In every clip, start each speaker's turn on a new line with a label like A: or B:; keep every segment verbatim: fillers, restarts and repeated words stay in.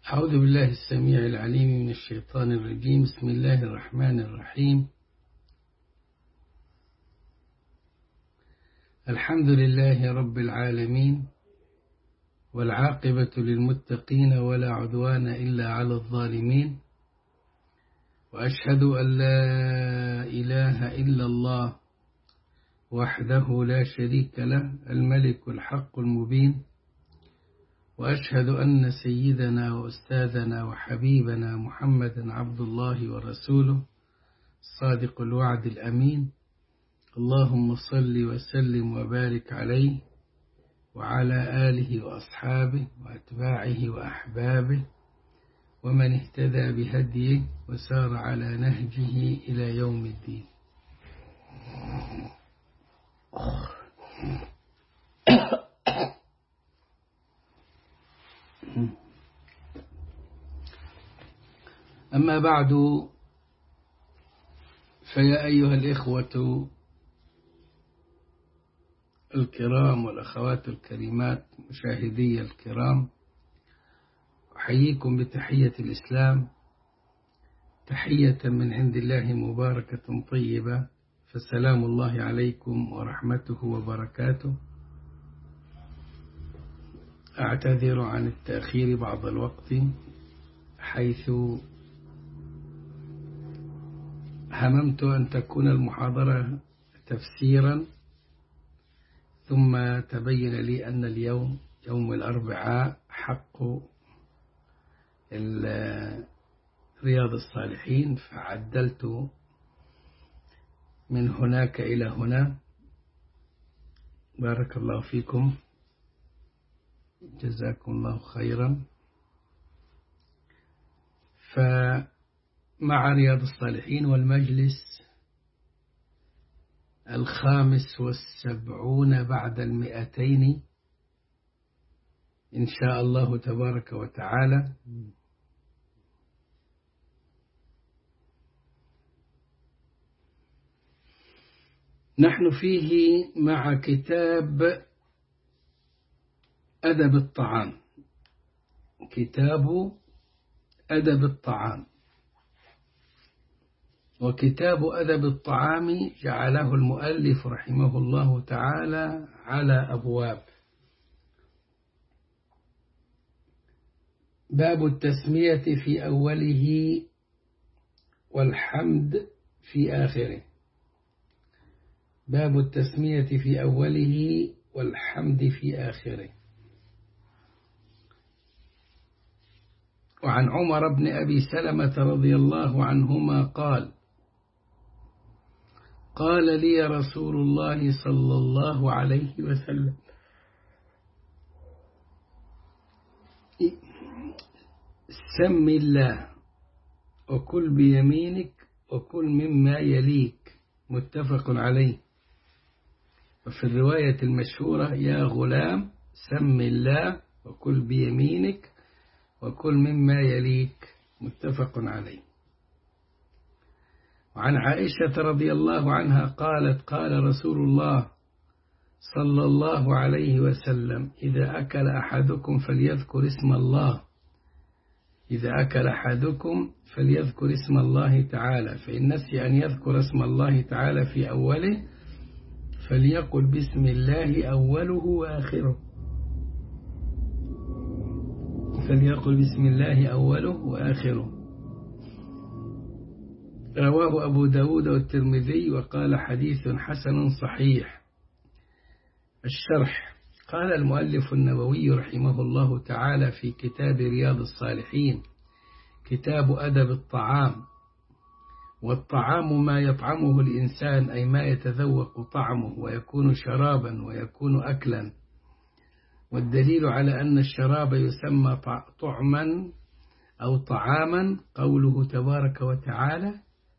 A: أعوذ بالله السميع العليم من الشيطان الرجيم. بسم الله الرحمن الرحيم. الحمد لله رب العالمين، والعاقبة للمتقين ولا عدوان إلا على الظالمين، وأشهد أن لا إله إلا الله وحده لا شريك له الملك الحق المبين، وأشهد أن سيدنا وأستاذنا وحبيبنا محمدا عبد الله ورسوله صادق الوعد الأمين. اللهم صل وسلم وبارك عليه وعلى آله وأصحابه وأتباعه وأحبابه ومن اهتدى بهديه وسار على نهجه إلى يوم الدين. أما بعد، فيا أيها الإخوة الكرام والأخوات الكريمات مشاهدي الكرام، أحييكم بتحية الإسلام، تحية من عند الله مباركة طيبة، فسلام الله عليكم ورحمته وبركاته. أعتذر عن التأخير بعض الوقت، حيث هممت أن تكون المحاضرة تفسيرا، ثم تبين لي أن اليوم يوم الأربعاء حق رياض الصالحين، فعدلت من هناك إلى هنا. بارك الله فيكم، جزاكم الله خيرا. فمع رياض الصالحين والمجلس الخامس والسبعون بعد المئتين إن شاء الله تبارك وتعالى، نحن فيه مع كتاب أدب الطعام، كتاب أدب الطعام. وكتاب أدب الطعام جعله المؤلف رحمه الله تعالى على أبواب. باب التسمية في أوله والحمد في آخره. باب التسمية في أوله والحمد في آخره. وعن عمر بن أبي سلمة رضي الله عنهما قال: قال لي رسول الله صلى الله عليه وسلم: سم الله وكل بيمينك وكل مما يليك. متفق عليه. وفي الرواية المشهورة: يا غلام سم الله وكل بيمينك وكل مما يليك. متفق عليه. وعن عائشة رضي الله عنها قالت: قال رسول الله صلى الله عليه وسلم: إذا أكل أحدكم فليذكر اسم الله إذا أكل أحدكم فليذكر اسم الله تعالى، فإن نسي أن يذكر اسم الله تعالى في أوله فليقل بسم الله أوله وآخره فليقل بسم الله أوله وآخره. رواه أبو داود والترمذي وقال: حديث حسن صحيح. الشرح: قال المؤلف النووي رحمه الله تعالى في كتاب رياض الصالحين: كتاب أدب الطعام. والطعام ما يطعمه الإنسان، أي ما يتذوق طعمه ويكون شرابا ويكون أكلا. والدليل على أن الشراب يسمى طعما أو طعاما قوله تبارك وتعالى: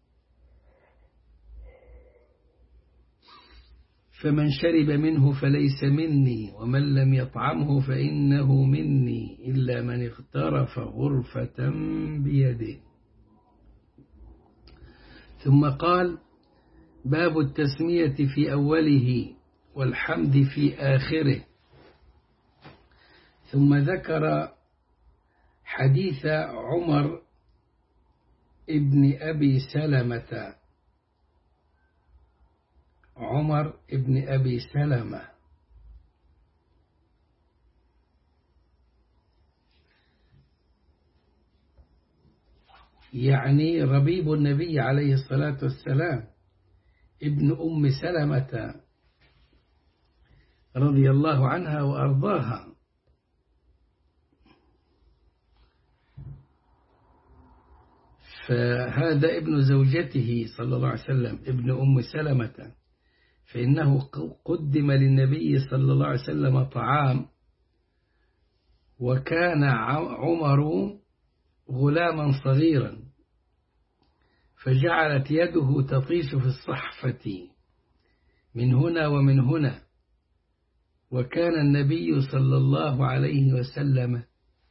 A: فمن شرب منه فليس مني ومن لم يطعمه فإنه مني إلا من اغترف غرفة بيده. ثم قال: باب التسمية في أوله والحمد في آخره. ثم ذكر حديث عمر ابن أبي سلمة عمر ابن أبي سلمة يعني ربيب النبي عليه الصلاة والسلام ابن أم سلمة رضي الله عنها وأرضاها. فهذا ابن زوجته صلى الله عليه وسلم ابن أم سلمة، فإنه قدم للنبي صلى الله عليه وسلم طعام، وكان عمر غلاما صغيرا، فجعلت يده تطيش في الصحفة من هنا ومن هنا، وكان النبي صلى الله عليه وسلم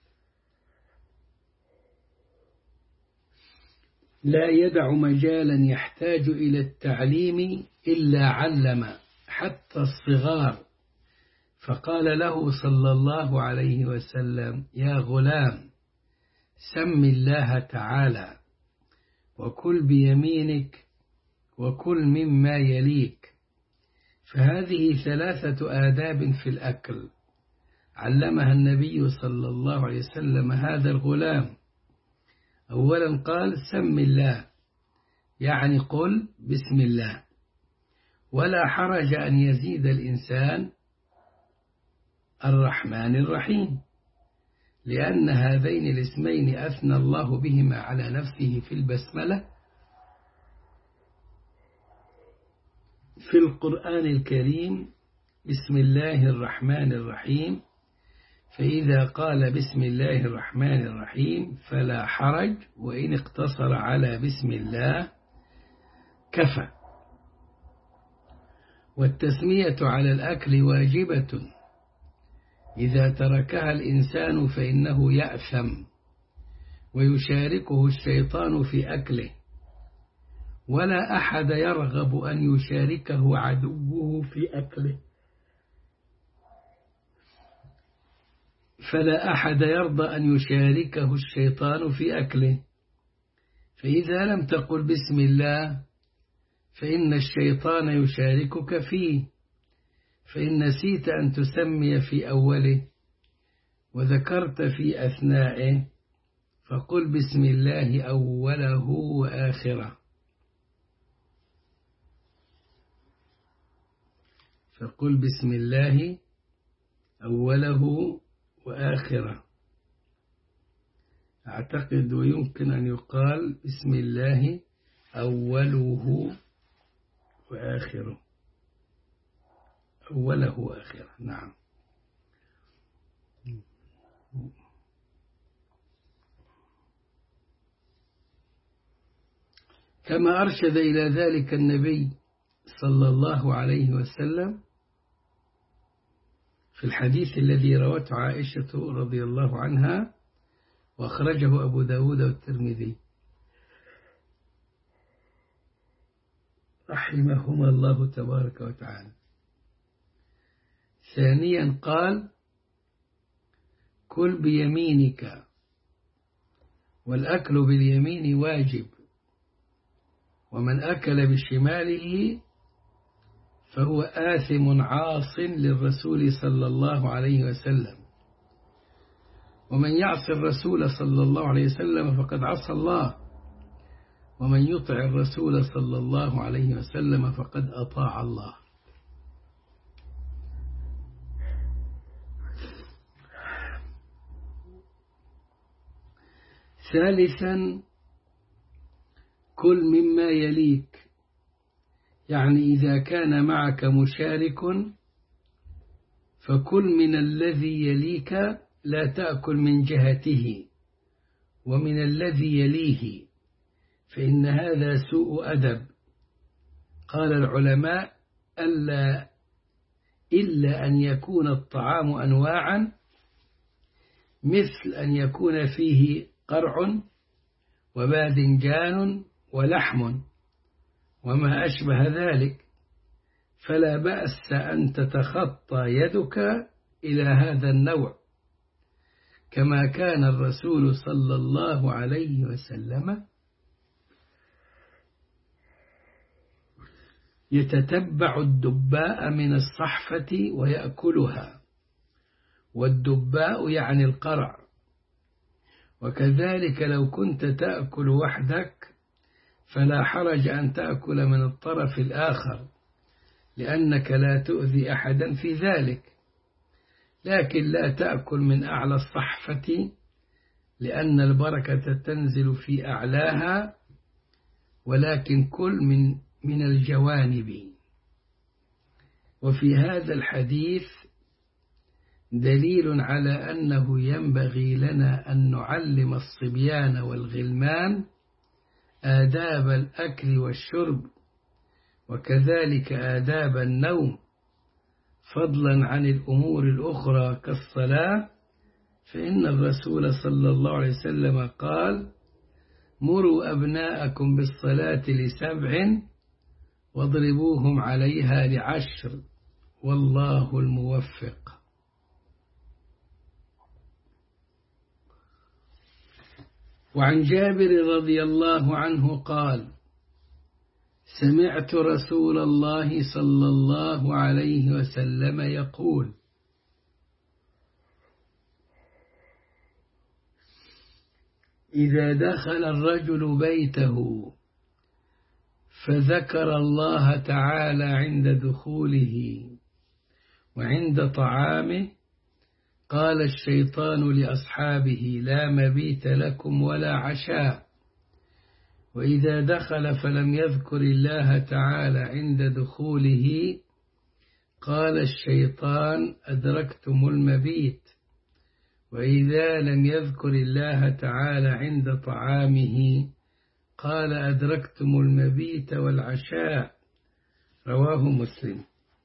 A: لا يدع مجالا يحتاج إلى التعليم إلا علم حتى الصغار، فقال له صلى الله عليه وسلم: يا غلام، سم الله تعالى وكل بيمينك وكل مما يليك. فهذه ثلاثة آداب في الأكل علمها النبي صلى الله عليه وسلم هذا الغلام. أولا قال: سم الله، يعني قل بسم الله، ولا حرج أن يزيد الإنسان الرحمن الرحيم، لأن هذين الاسمين أثنى الله بهما على نفسه في البسملة في القرآن الكريم: بسم الله الرحمن الرحيم. فإذا قال بسم الله الرحمن الرحيم فلا حرج، وإن اقتصر على بسم الله كفى. والتسمية على الأكل واجبة، إذا تركها الإنسان فإنه يأثم ويشاركه الشيطان في أكله، ولا أحد يرغب أن يشاركه عدوه في أكله، فلا أحد يرضى أن يشاركه الشيطان في أكله. فإذا لم تقل بسم الله فإن الشيطان يشاركك فيه، فإن نسيت أن تسمي في أوله وذكرت في أثنائه، فقل بسم الله أوله وآخره فقل بسم الله أوله وآخره. أعتقد ويمكن أن يقال بسم الله أوله وآخره، أوله وآخره. نعم. كما أرشد إلى ذلك النبي صلى الله عليه وسلم في الحديث الذي روته عائشة رضي الله عنها، وأخرجه أبو داود والترمذي رحمهما الله تبارك وتعالى. ثانيا قال: كل بيمينك، والأكل باليمين واجب، ومن أكل بشماله فهو آثم عاص للرسول صلى الله عليه وسلم، ومن يعص الرسول صلى الله عليه وسلم فقد عصى الله، ومن يطع الرسول صلى الله عليه وسلم فقد أطاع الله. ثالثا: كل مما يليك، يعني إذا كان معك مشارك فكل من الذي يليك، لا تأكل من جهته ومن الذي يليه، فإن هذا سوء أدب. قال العلماء: ألا إلا أن يكون الطعام أنواعا، مثل أن يكون فيه قرع وباذنجان ولحم وما أشبه ذلك، فلا بأس أن تتخطى يدك إلى هذا النوع، كما كان الرسول صلى الله عليه وسلم يتتبع الدباء من الصحفة ويأكلها، والدباء يعني القرع. وكذلك لو كنت تأكل وحدك فلا حرج أن تأكل من الطرف الآخر، لأنك لا تؤذي أحدا في ذلك، لكن لا تأكل من أعلى الصحفة لأن البركة تنزل في أعلاها، ولكن كل من من الجوانب. وفي هذا الحديث دليل على أنه ينبغي لنا أن نعلم الصبيان والغلمان آداب الأكل والشرب، وكذلك آداب النوم، فضلا عن الأمور الأخرى كالصلاة، فإن الرسول صلى الله عليه وسلم قال: مروا أبناءكم بالصلاة لسبع واضربوهم عليها لعشر، والله الموفق. وعن جابر رضي الله عنه قال: سمعت رسول الله صلى الله عليه وسلم يقول: إذا دخل الرجل بيته فذكر الله تعالى عند دخوله وعند طعامه، قال الشيطان لأصحابه: لا مبيت لكم ولا عشاء. وإذا دخل فلم يذكر الله تعالى عند دخوله، قال الشيطان: أدركتم المبيت. وإذا لم يذكر الله تعالى عند طعامه، قال: أدركتم المبيت والعشاء. رواه مسلم.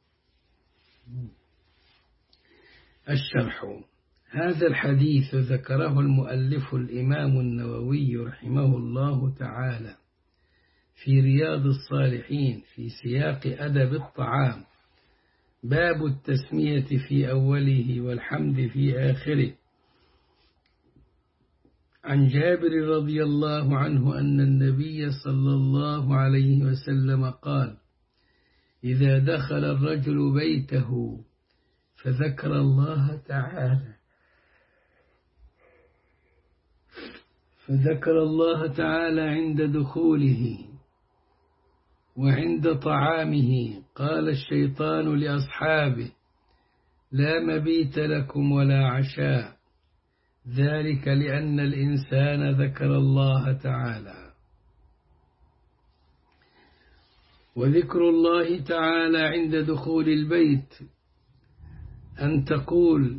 A: الشرح: هذا الحديث ذكره المؤلف الإمام النووي رحمه الله تعالى في رياض الصالحين في سياق أدب الطعام، باب التسمية في أوله والحمد في آخره. عن جابر رضي الله عنه أن النبي صلى الله عليه وسلم قال: إذا دخل الرجل بيته فذكر الله تعالى فذكر الله تعالى عند دخوله وعند طعامه، قال الشيطان لأصحابه: لا مبيت لكم ولا عشاء، ذلك لأن الإنسان ذكر الله تعالى. وذكر الله تعالى عند دخول البيت أن تقول: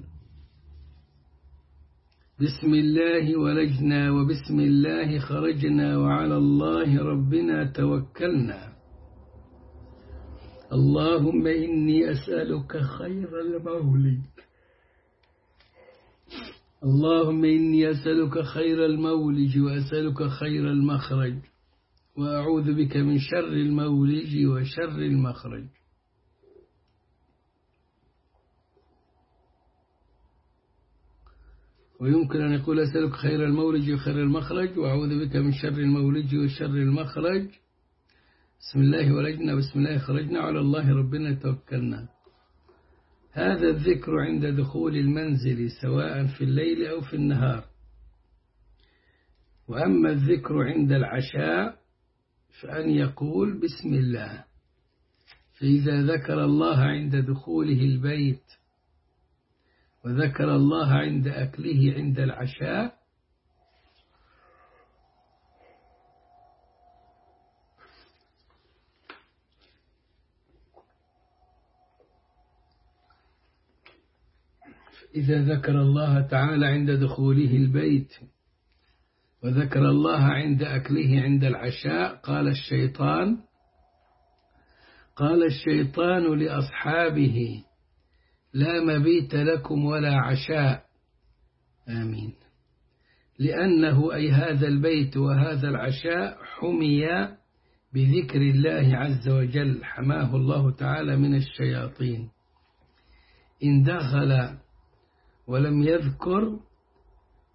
A: بسم الله ولجنا وبسم الله خرجنا وعلى الله ربنا توكلنا، اللهم إني أسألك خير المولد اللهم إني أسألك خير المولج وأسألك خير المخرج، وأعوذ بك من شر المولج وشر المخرج. ويمكن أن يقول: أسألك خير المولج وخير المخرج، وأعوذ بك من شر المولج وشر المخرج. بسم الله ولجنا بسم الله خرجنا على الله ربنا توكلنا. هذا الذكر عند دخول المنزل سواء في الليل أو في النهار. وأما الذكر عند العشاء فأن يقول: بسم الله. فإذا ذكر الله عند دخوله البيت وذكر الله عند أكله عند العشاء، إذا ذكر الله تعالى عند دخوله البيت وذكر الله عند أكله عند العشاء، قال الشيطان قال الشيطان لأصحابه: لا مبيت لكم ولا عشاء. آمين. لأنه أي هذا البيت وهذا العشاء حمي بذكر الله عز وجل، حماه الله تعالى من الشياطين. إن دخل ولم يذكر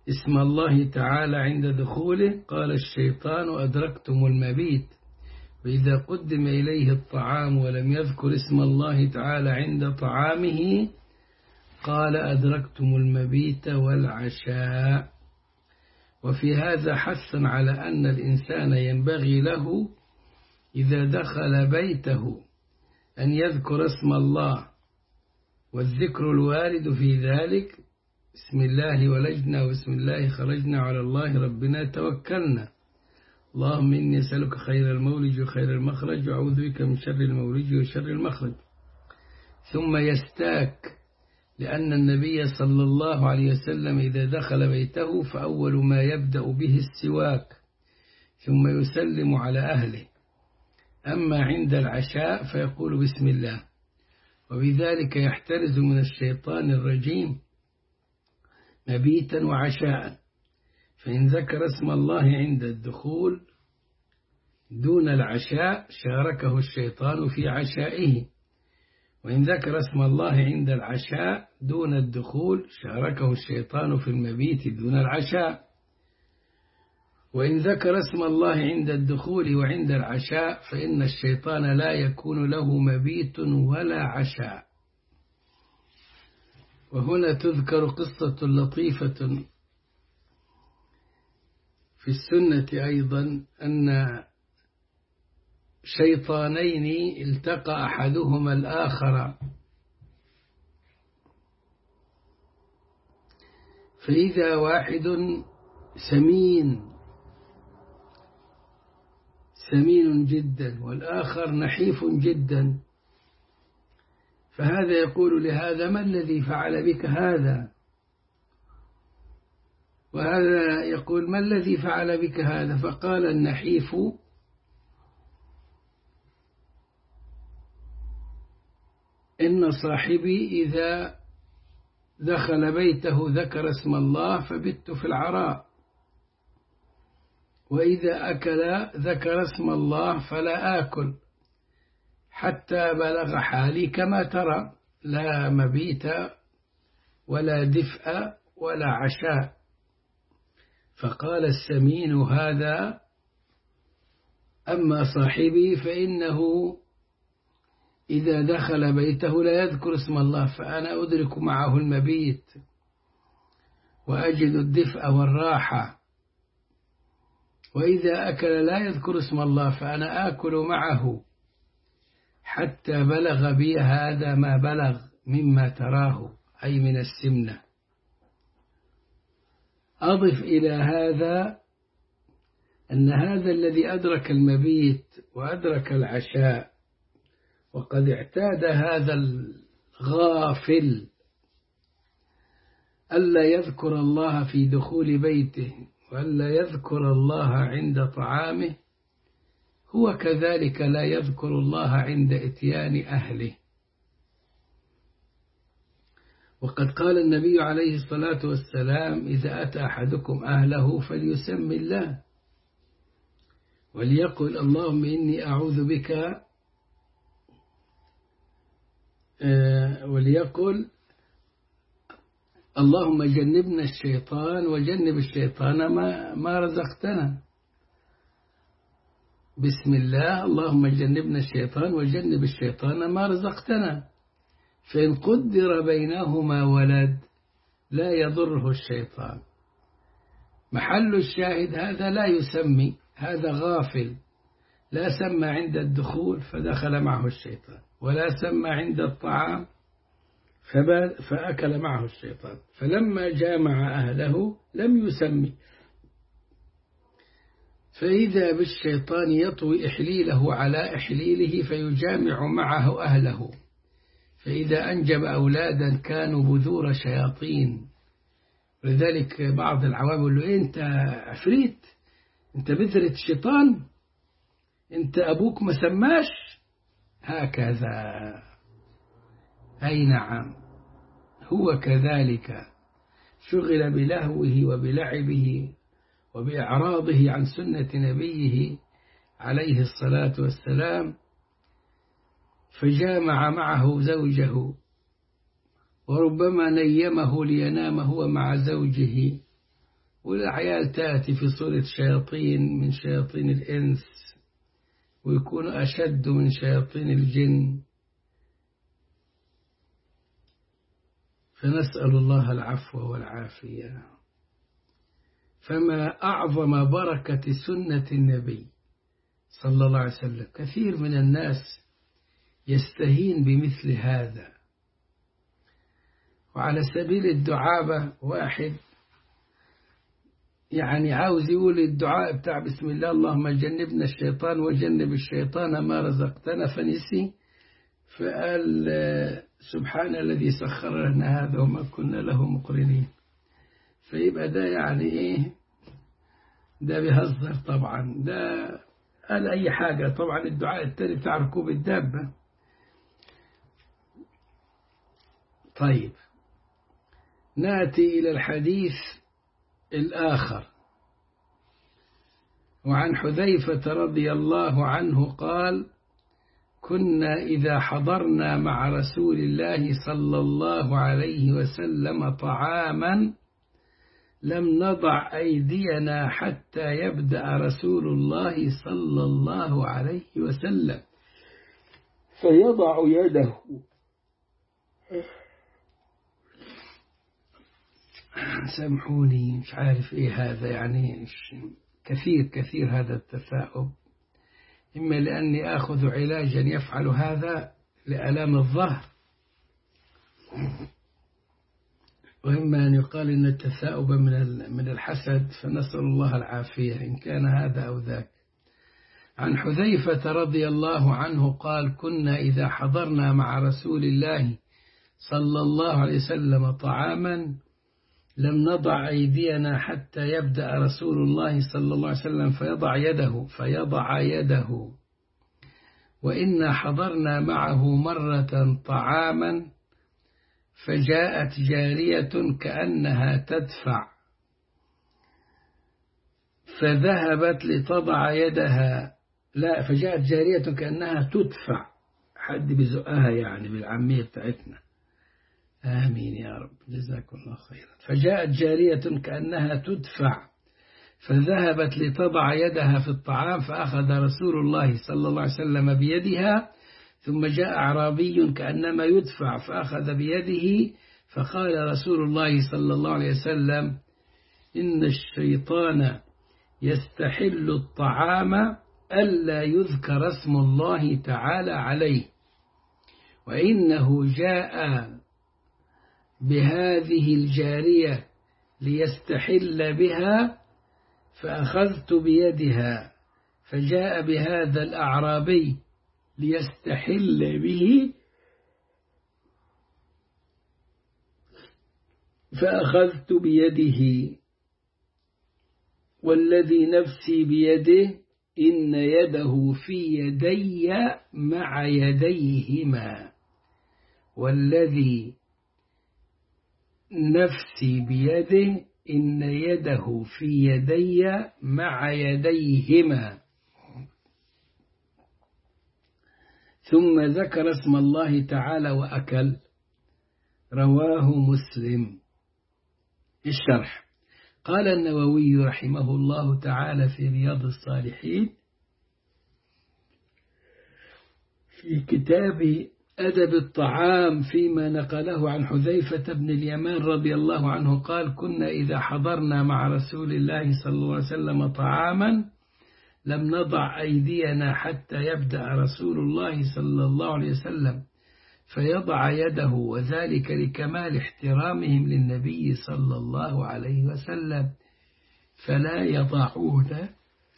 A: اسم الله تعالى عند دخوله قال الشيطان أدركتم المبيت. وإذا قدم إليه الطعام ولم يذكر اسم الله تعالى عند طعامه قال أدركتم المبيت والعشاء. وفي هذا حث على أن الإنسان ينبغي له إذا دخل بيته أن يذكر اسم الله، والذكر الوارد في ذلك بسم الله ولجنا وبسم الله خرجنا على الله ربنا توكلنا، اللهم إني أسألك خير المولج وخير المخرج وأعوذ بك من شر المولج وشر المخرج. ثم يستاك، لأن النبي صلى الله عليه وسلم إذا دخل بيته فأول ما يبدأ به السواك، ثم يسلم على أهله. أما عند العشاء فيقول بسم الله، وبذلك يحترز من الشيطان الرجيم مبيتا وعشاء. فإن ذكر اسم الله عند الدخول دون العشاء شاركه الشيطان في عشائه، وإن ذكر اسم الله عند العشاء دون الدخول شاركه الشيطان في المبيت دون العشاء. وإن ذكر اسم الله عند الدخول وعند العشاء فإن الشيطان لا يكون له مبيت ولا عشاء. وهنا تذكر قصة لطيفة في السنة أيضا، أن شيطانين التقى أحدهما الآخر، فإذا واحد سمين سمين جدا والآخر نحيف جدا، فهذا يقول لهذا ما الذي فعل بك هذا، وهذا يقول ما الذي فعل بك هذا، فقال النحيف إن صاحبي إذا دخل بيته ذكر اسم الله فبت في العراء، وإذا أكل ذكر اسم الله فلا آكل حتى بلغ حالي كما ترى، لا مبيت ولا دفء ولا عشاء. فقال السمين هذا أما صاحبي فإنه إذا دخل بيته لا يذكر اسم الله، فأنا أدرك معه المبيت وأجد الدفء والراحة، وإذا أكل لا يذكر اسم الله فأنا آكل معه حتى بلغ بي هذا ما بلغ مما تراه، أي من السمنة. أضف إلى هذا أن هذا الذي أدرك المبيت وأدرك العشاء وقد اعتاد هذا الغافل ألا يذكر الله في دخول بيته وألا يذكر الله عند طعامه، هو كذلك لا يذكر الله عند إتيان أهله. وقد قال النبي عليه الصلاة والسلام إذا أتى أحدكم أهله فليسمي الله وليقل اللهم إني أعوذ بك، وليقل اللهم جنبنا الشيطان وجنب الشيطان ما, ما رزقتنا. بسم الله اللهم جنبنا الشيطان وجنب الشيطان ما رزقتنا. فإن قدر بينهما ولد لا يضره الشيطان. محل الشاهد هذا لا يسمي، هذا غافل، لا سمى عند الدخول فدخل معه الشيطان، ولا سمى عند الطعام فأكل معه الشيطان، فلما جامع أهله لم يسمي. فإذا بالشيطان يطوي إحليله على إحليله فيجامع معه أهله، فإذا أنجب أولادا كانوا بذور شياطين. ولذلك بعض العوام يقول له إيه أنت عفريت، أنت بذرة الشيطان، أنت أبوك ما سماش هكذا. أي نعم، هو كذلك شغل بلهوه وبلعبه وبإعراضه عن سنة نبيه عليه الصلاة والسلام، فجامع معه زوجه، وربما نيمه لينام هو مع زوجه والعيال تأتي في صورة شياطين من شياطين الإنس، ويكونوا أشد من شياطين الجن. فنسأل الله العفو والعافية. فما أعظم بركة سنة النبي صلى الله عليه وسلم. كثير من الناس يستهين بمثل هذا. وعلى سبيل الدعابة، واحد يعني عاوز يقول الدعاء بتاع بسم الله اللهم جنبنا الشيطان وجنب الشيطان ما رزقتنا، فنسي فقال سبحان الذي سخر لنا هذا وما كنا له مقرنين. فيبقى ده يعني ايه؟ ده بيهزر طبعا، ده قال اي حاجة. طبعا الدعاء التالي بتاع ركوب الدابة. طيب نأتي إلى الحديث الآخر. وعن حذيفة رضي الله عنه قال: كنا إذا حضرنا مع رسول الله صلى الله عليه وسلم طعاما لم نضع أيدينا حتى يبدأ رسول الله صلى الله عليه وسلم فيضع يده. سامحوني، مش عارف إيه هذا، يعني كثير كثير هذا التثاؤب. إما لأني آخذ علاجا يفعل هذا لآلام الظهر، وإما أن يقال إن التثاؤب من من الحسد، فنسأل الله العافية إن كان هذا أو ذاك. عن حذيفة رضي الله عنه قال: كنا إذا حضرنا مع رسول الله صلى الله عليه وسلم طعاما لم نضع أيدينا حتى يبدأ رسول الله صلى الله عليه وسلم فيضع يده فيضع يده وإنا حضرنا معه مرة طعاما فجاءت جارية كأنها تدفع فذهبت لتضع يدها لا فجاءت جارية كأنها تدفع، حد بزقها يعني بالعامية بتاعتنا. آمين يا رب، جزاكم الله خيرا. فجاءت جارية كأنها تدفع فذهبت لتضع يدها في الطعام فأخذ رسول الله صلى الله عليه وسلم بيدها، ثم جاء أعرابي كأنما يدفع فأخذ بيده، فقال رسول الله صلى الله عليه وسلم: إن الشيطان يستحل الطعام ألا يذكر اسم الله تعالى عليه، وإنه جاء بهذه الجارية ليستحل بها فأخذت بيدها، فجاء بهذا الأعرابي ليستحل به فأخذت بيده، والذي نفسي بيده إن يده في يدي مع يديهما، والذي نفسي بيده إن يده في يدي مع يديهما. ثم ذكر اسم الله تعالى وأكل. رواه مسلم. الشرح: قال النووي رحمه الله تعالى في رياض الصالحين في كتاب أدب الطعام فيما نقله عن حذيفة بن اليمان رضي الله عنه قال: كنا إذا حضرنا مع رسول الله صلى الله عليه وسلم طعاما لم نضع أيدينا حتى يبدأ رسول الله صلى الله عليه وسلم فيضع يده، وذلك لكمال احترامهم للنبي صلى الله عليه وسلم، فلا يضعون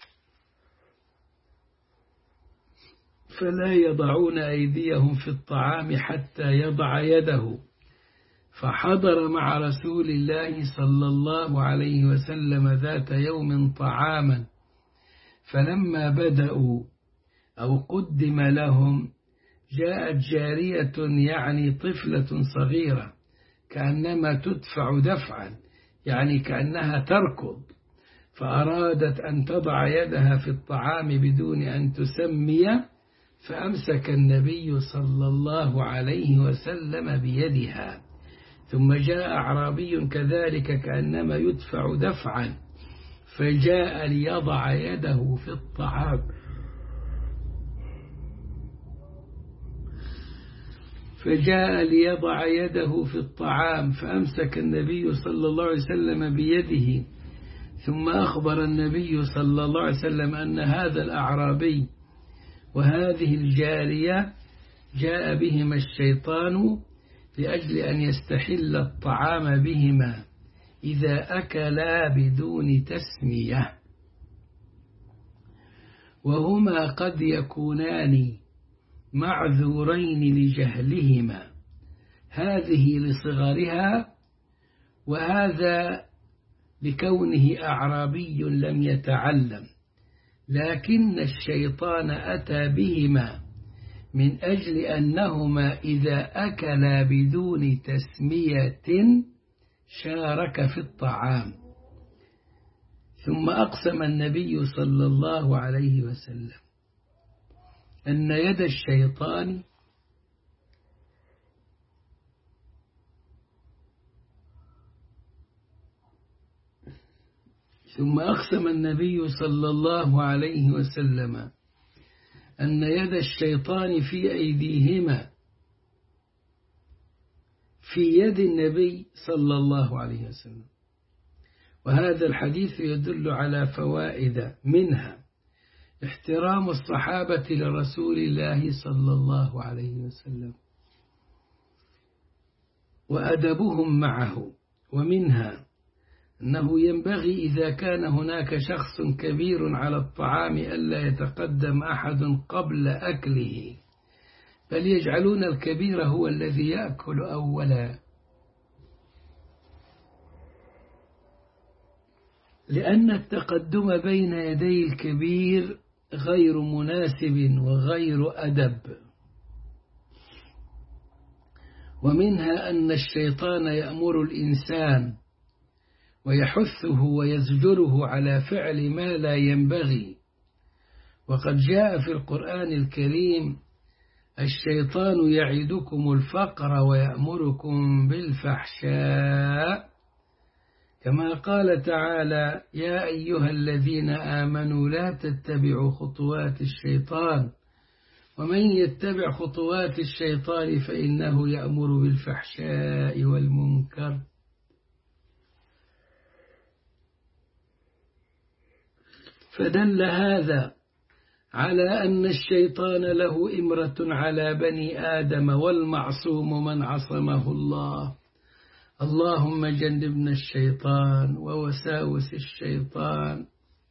A: فلا يضعون أيديهم في الطعام حتى يضع يده. فحضر مع رسول الله صلى الله عليه وسلم ذات يوم طعاما، فلما بدأوا أو قدم لهم جاءت جارية يعني طفلة صغيرة كأنما تدفع دفعا، يعني كأنها تركض، فأرادت أن تضع يدها في الطعام بدون أن تسمي، فأمسك النبي صلى الله عليه وسلم بيدها ثم جاء أعرابي كذلك كأنما يدفع دفعا فجاء ليضع يده في الطعام فجاء ليضع يده في الطعام فأمسك النبي صلى الله عليه وسلم بيده، ثم أخبر النبي صلى الله عليه وسلم أن هذا الأعرابي وهذه الجارية جاء بهما الشيطان لأجل أن يستحل الطعام بهما إذا أكلا بدون تسمية، وهما قد يكونان معذورين لجهلهما، هذه لصغرها وهذا لكونه أعرابي لم يتعلم، لكن الشيطان أتى بهما من أجل أنهما إذا أكلا بدون تسمية شارك في الطعام. ثم أقسم النبي صلى الله عليه وسلم أن يد الشيطان ثم أقسم النبي صلى الله عليه وسلم أن يد الشيطان في أيديهما في يد النبي صلى الله عليه وسلم. وهذا الحديث يدل على فوائد، منها احترام الصحابة لرسول الله صلى الله عليه وسلم وأدبهم معه، ومنها أنه ينبغي إذا كان هناك شخص كبير على الطعام ألا يتقدم أحد قبل أكله، بل يجعلون الكبير هو الذي يأكل أولا، لأن التقدم بين يدي الكبير غير مناسب وغير أدب. ومنها أن الشيطان يأمر الإنسان ويحثه ويزجره على فعل ما لا ينبغي، وقد جاء في القرآن الكريم الشيطان يعدكم الفقر ويأمركم بالفحشاء، كما قال تعالى يا أيها الذين آمنوا لا تتبعوا خطوات الشيطان ومن يتبع خطوات الشيطان فإنه يأمر بالفحشاء والمنكر. فدل هذا على أن الشيطان له إمرة على بني آدم، والمعصوم من عصمه الله. اللهم جنبنا الشيطان ووساوس الشيطان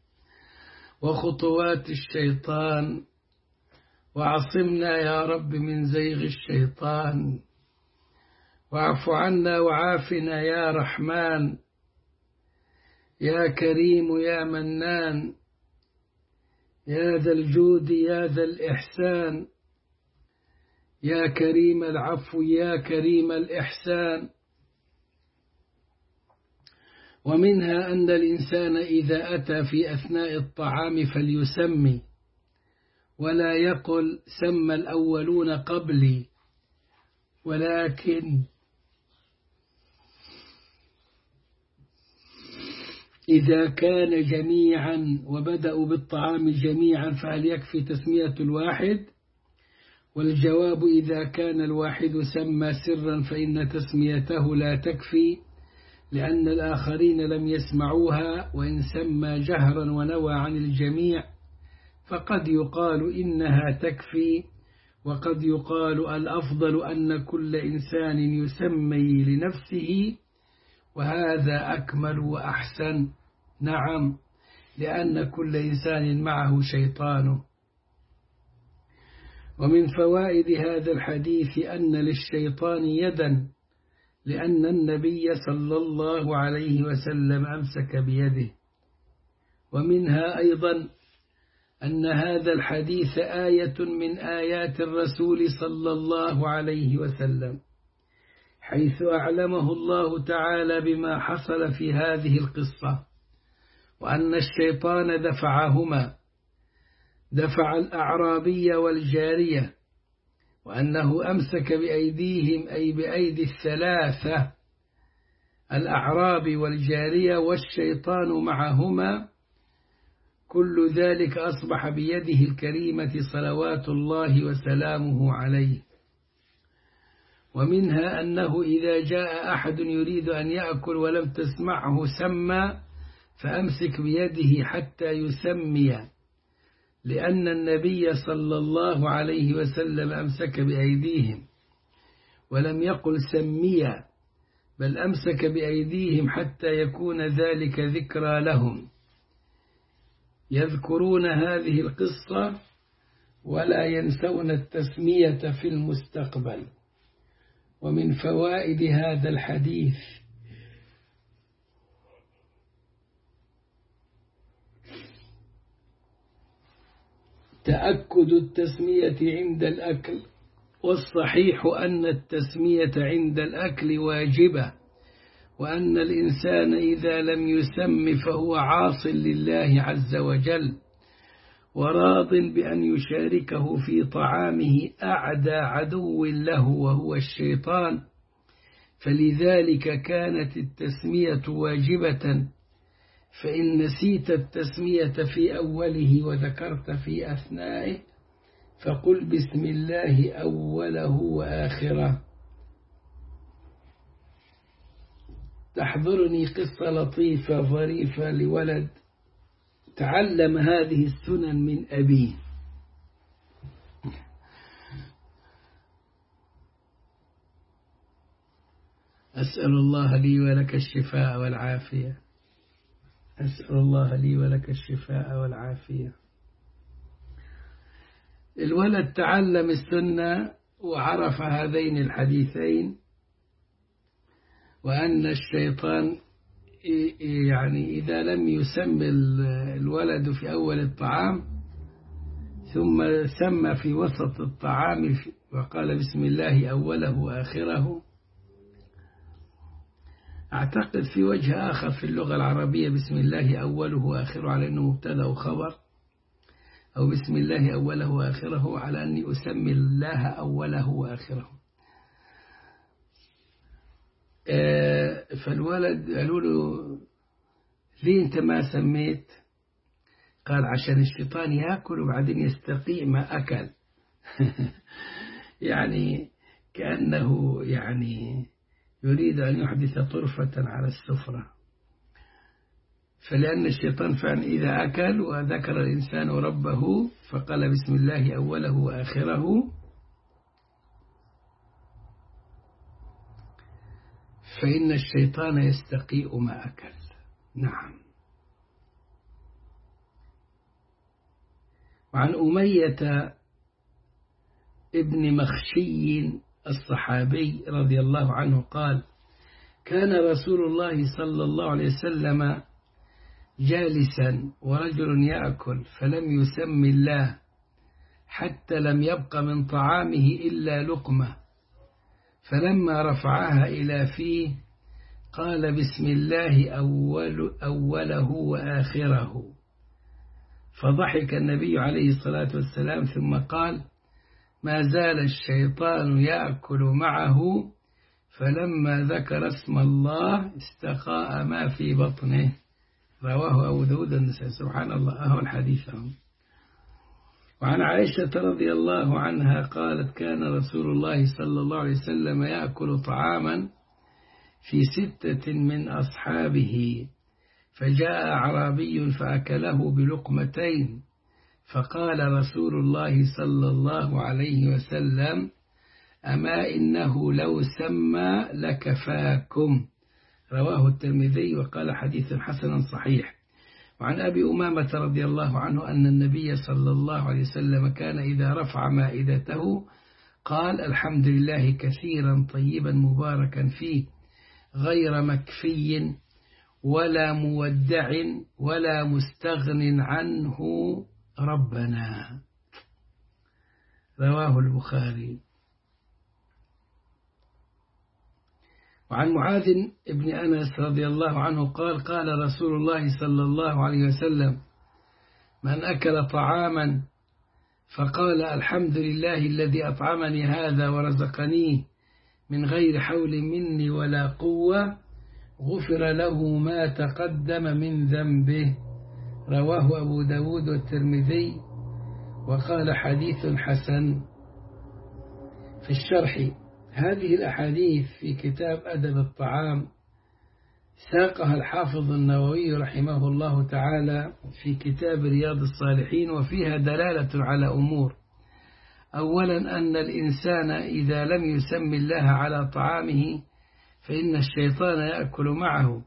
A: وخطوات الشيطان، وعصمنا يا رب من زيغ الشيطان، واعف عنا وعافنا يا رحمن يا كريم يا منان يا ذا الجود يا ذا الإحسان يا كريم العفو يا كريم الإحسان. ومنها أن الإنسان إذا أتى في أثناء الطعام فليسمي ولا يقل سمى الأولون قبلي، ولكن إذا كان جميعا وبدأوا بالطعام جميعا فهل يكفي تسمية الواحد؟ والجواب إذا كان الواحد سمى سرا فإن تسميته لا تكفي، لأن الآخرين لم يسمعوها، وإن سمى جهرا ونوى عن الجميع فقد يقال إنها تكفي، وقد يقال الأفضل أن كل إنسان يسمي لنفسه، وهذا أكمل وأحسن. نعم، لأن كل إنسان معه شيطانه. ومن فوائد هذا الحديث أن للشيطان يدا، لأن النبي صلى الله عليه وسلم أمسك بيده. ومنها أيضا أن هذا الحديث آية من آيات الرسول صلى الله عليه وسلم، حيث أعلمه الله تعالى بما حصل في هذه القصة، وأن الشيطان دفعهما، دفع الأعرابي والجارية، وأنه أمسك بأيديهم أي بأيدي الثلاثة الأعراب والجارية والشيطان معهما، كل ذلك أصبح بيده الكريمة صلوات الله وسلامه عليه. ومنها أنه إذا جاء أحد يريد أن يأكل ولم تسمعه سمى فأمسك بيده حتى يسمي، لأن النبي صلى الله عليه وسلم أمسك بأيديهم ولم يقل سمي، بل أمسك بأيديهم حتى يكون ذلك ذكرى لهم. يذكرون هذه القصة ولا ينسون التسمية في المستقبل. ومن فوائد هذا الحديث تأكد التسمية عند الأكل، والصحيح أن التسمية عند الأكل واجبة، وأن الإنسان إذا لم يسم فهو عاص لله عز وجل، وراض بأن يشاركه في طعامه أعدى عدو له وهو الشيطان، فلذلك كانت التسمية واجبة. فإن نسيت التسمية في أوله وذكرت في أثنائه فقل بسم الله أوله وآخره. تحضرني قصة لطيفة ظريفة لولد تعلم هذه السنن من أبيه. أسأل الله لي ولك الشفاء والعافية، أسأل الله لي ولك الشفاء والعافية. الولد تعلم السنة وعرف هذين الحديثين، وأن الشيطان يعني إذا لم يسمي الولد في أول الطعام ثم سمى في وسط الطعام وقال بسم الله أوله وآخره، أعتقد في وجه آخر في اللغة العربية بسم الله أوله وآخره على أنه مبتدأ وخبر، أو بسم الله أوله وآخره على أني أسمي الله أوله وآخره. فالولد قالوا له ليه أنت ما سميت؟ قال عشان الشيطان يأكل وبعدين يستقيء ما أكل. يعني كأنه يعني يريد أن يحدث طرفة على السفرة. فلأن الشيطان فعلا إذا أكل وذكر الإنسان ربه فقال بسم الله أوله وآخره فإن الشيطان يستقيء ما أكل. نعم. وعن أمية ابن مخشي الصحابي رضي الله عنه قال كان رسول الله صلى الله عليه وسلم جالسا ورجل يأكل فلم يسم الله حتى لم يبق من طعامه إلا لقمة، فلما رفعها إلى فيه قال بسم الله أول أوله وآخره، فضحك النبي عليه الصلاة والسلام ثم قال ما زال الشيطان يأكل معه، فلما ذكر اسم الله استقاء ما في بطنه. رواه أبو داود النسائي. سبحان الله، أهو الحديث. وعن عائشة رضي الله عنها قالت كان رسول الله صلى الله عليه وسلم يأكل طعاما في ستة من أصحابه، فجاء أعرابي فأكله بلقمتين، فقال رسول الله صلى الله عليه وسلم أما إنه لو سمى لكفاكم. رواه الترمذي وقال حديث حسن صحيح. وعن أبي أمامة رضي الله عنه أن النبي صلى الله عليه وسلم كان إذا رفع مائدته قال الحمد لله كثيرا طيبا مباركا فيه غير مكفي ولا مودع ولا مستغن عنه ربنا. رواه البخاري. وعن معاذ بن أنس رضي الله عنه قال قال رسول الله صلى الله عليه وسلم من أكل طعاما فقال الحمد لله الذي أطعمني هذا ورزقنيه من غير حول مني ولا قوة، غفر له ما تقدم من ذنبه. رواه أبو داود والترمذي وقال حديث حسن. في الشرح هذه الأحاديث في كتاب أدب الطعام ساقها الحافظ النووي رحمه الله تعالى في كتاب رياض الصالحين، وفيها دلالة على أمور. أولا أن الإنسان إذا لم يسمي الله على طعامه فإن الشيطان يأكل معه،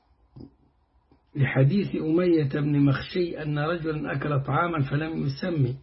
A: لحديث أمية بن مخشي أن رجلا أكل طعاما فلم يسمي،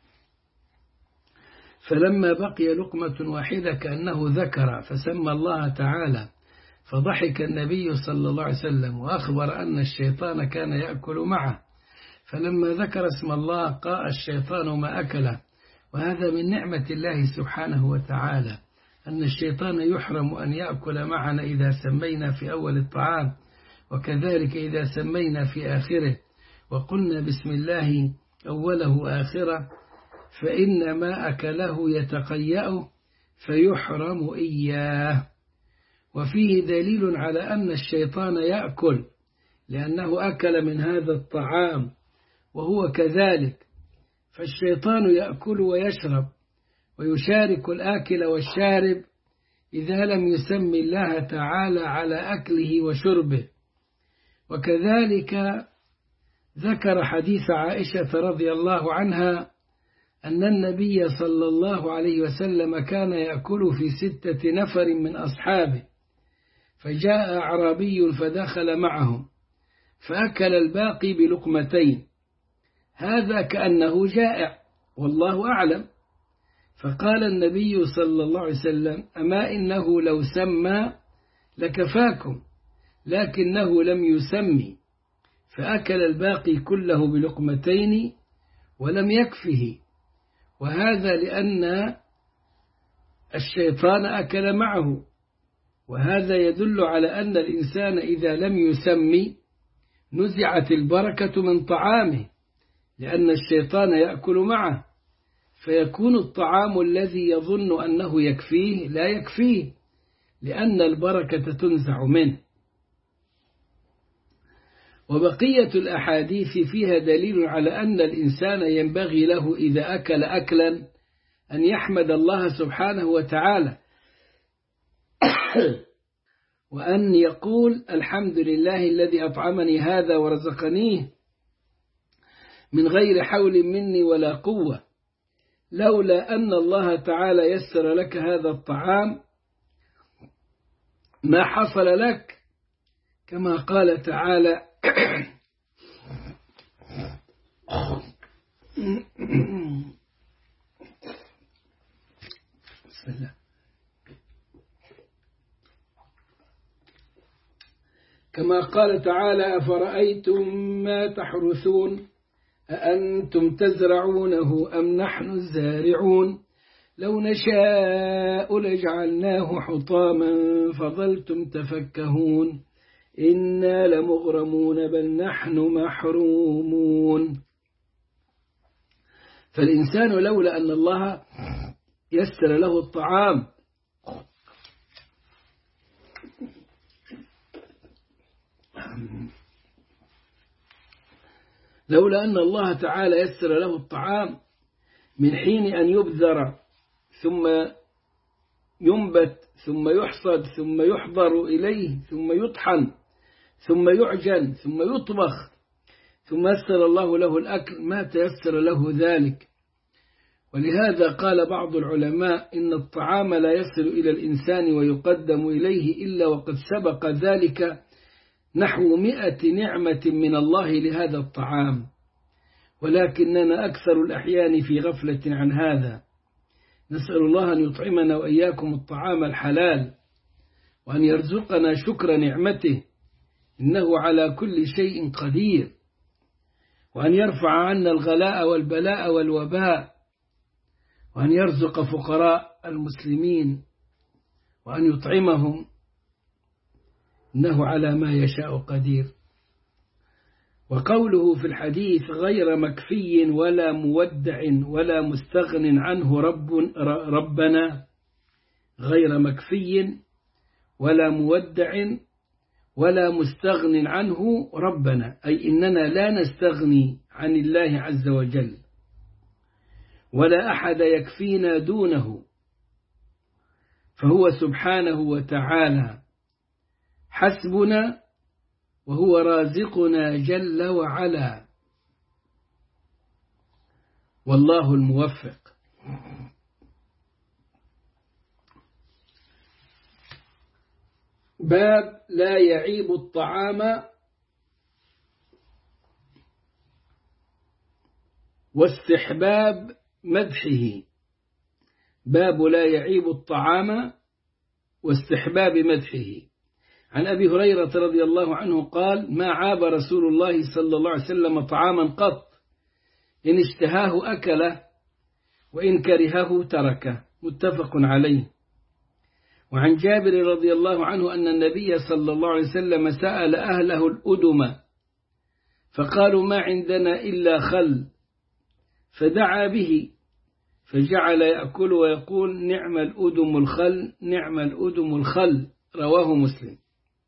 A: فلما بقي لقمة واحدة كأنه ذكر فسمى الله تعالى، فضحك النبي صلى الله عليه وسلم وأخبر أن الشيطان كان يأكل معه، فلما ذكر اسم الله قاء الشيطان ما أكله. وهذا من نعمة الله سبحانه وتعالى أن الشيطان يحرم أن يأكل معنا إذا سمينا في أول الطعام، وكذلك إذا سمينا في آخره وقلنا بسم الله أوله وآخره، فإن ما أكله يتقيأ فيحرم إياه. وفيه دليل على أن الشيطان يأكل لأنه أكل من هذا الطعام وهو كذلك، فالشيطان يأكل ويشرب ويشارك الآكل والشارب إذا لم يسمي الله تعالى على أكله وشربه. وكذلك ذكر حديث عائشة رضي الله عنها أن النبي صلى الله عليه وسلم كان يأكل في ستة نفر من أصحابه، فجاء أعرابي فدخل معهم فأكل الباقي بلقمتين، هذا كأنه جائع والله أعلم، فقال النبي صلى الله عليه وسلم أما إنه لو سمى لكفاكم، لكنه لم يسمي فأكل الباقي كله بلقمتين ولم يكفه، وهذا لأن الشيطان أكل معه. وهذا يدل على أن الإنسان إذا لم يسمي نزعت البركة من طعامه، لأن الشيطان يأكل معه، فيكون الطعام الذي يظن أنه يكفيه لا يكفيه، لأن البركة تنزع منه. وبقية الأحاديث فيها دليل على أن الإنسان ينبغي له إذا أكل أكلا أن يحمد الله سبحانه وتعالى وأن يقول الحمد لله الذي أطعمني هذا ورزقنيه من غير حول مني ولا قوة، لولا أن الله تعالى يسر لك هذا الطعام ما حصل لك، كما قال تعالى كما قال تعالى أفرأيتم ما تحرثون أأنتم تزرعونه أم نحن الزارعون لو نشاء لجعلناه حطاما فظلتم تفكهون إنا لمغرمون بل نحن محرومون. فالإنسان لولا أن الله يسر له الطعام لولا أن الله تعالى يسر له الطعام من حين أن يبذر ثم ينبت ثم يحصد ثم يحضر إليه ثم يطحن ثم يعجن ثم يطبخ ثم يسر الله له الأكل ما تيسر له ذلك. ولهذا قال بعض العلماء إن الطعام لا يصل إلى الإنسان ويقدم إليه إلا وقد سبق ذلك نحو مئة نعمة من الله لهذا الطعام، ولكننا أكثر الأحيان في غفلة عن هذا. نسأل الله أن يطعمنا وإياكم الطعام الحلال، وأن يرزقنا شكر نعمته إنه على كل شيء قدير، وأن يرفع عنا الغلاء والبلاء والوباء، وأن يرزق فقراء المسلمين وأن يطعمهم إنه على ما يشاء قدير. وقوله في الحديث غير مكفي ولا مودع ولا مستغن عنه رب ربنا، غير مكفي ولا مودع ولا مستغن عنه ربنا، أي إننا لا نستغني عن الله عز وجل، ولا أحد يكفينا دونه، فهو سبحانه وتعالى حسبنا، وهو رازقنا جل وعلا، والله الموفق. باب لا يعيب الطعام واستحباب مدحه. باب لا يعيب الطعام واستحباب مدحه. عن أبي هريرة رضي الله عنه قال: ما عاب رسول الله صلى الله عليه وسلم طعاما قط، إن اشتهاه أكله وإن كرهه تركه، متفق عليه. وعن جابر رضي الله عنه أن النبي صلى الله عليه وسلم سأل أهله الأدم فقالوا: ما عندنا إلا خل، فدعا به فجعل يأكل ويقول: نعم الأدم الخل، نعم الأدم الخل، رواه مسلم.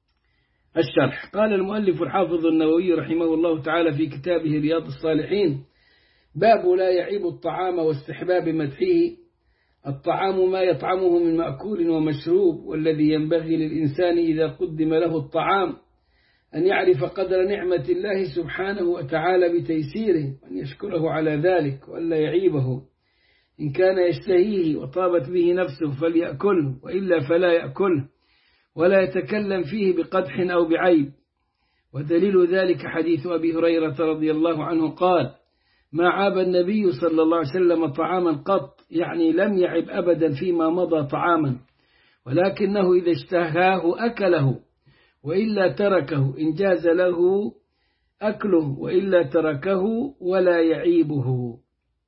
A: الشرح. قال المؤلف الحافظ النووي رحمه الله تعالى في كتابه رياض الصالحين: باب لا يعيب الطعام واستحباب مدحه. الطعام ما يطعمه من مأكول ومشروب، والذي ينبغي للإنسان إذا قدم له الطعام أن يعرف قدر نعمة الله سبحانه وتعالى بتيسيره، وأن يشكره على ذلك وألا يعيبه. إن كان يشتهيه وطابت به نفسه فليأكله، وإلا فلا يأكله، ولا يتكلم فيه بقدح أو بعيب. ودليل ذلك حديث أبي هريرة رضي الله عنه قال: ما عاب النبي صلى الله عليه وسلم طعاما قط، يعني لم يعب أبدا فيما مضى طعاما، ولكنه إذا اشتهاه أكله، وإلا تركه، إن جاز له أكله وإلا تركه ولا يعيبه.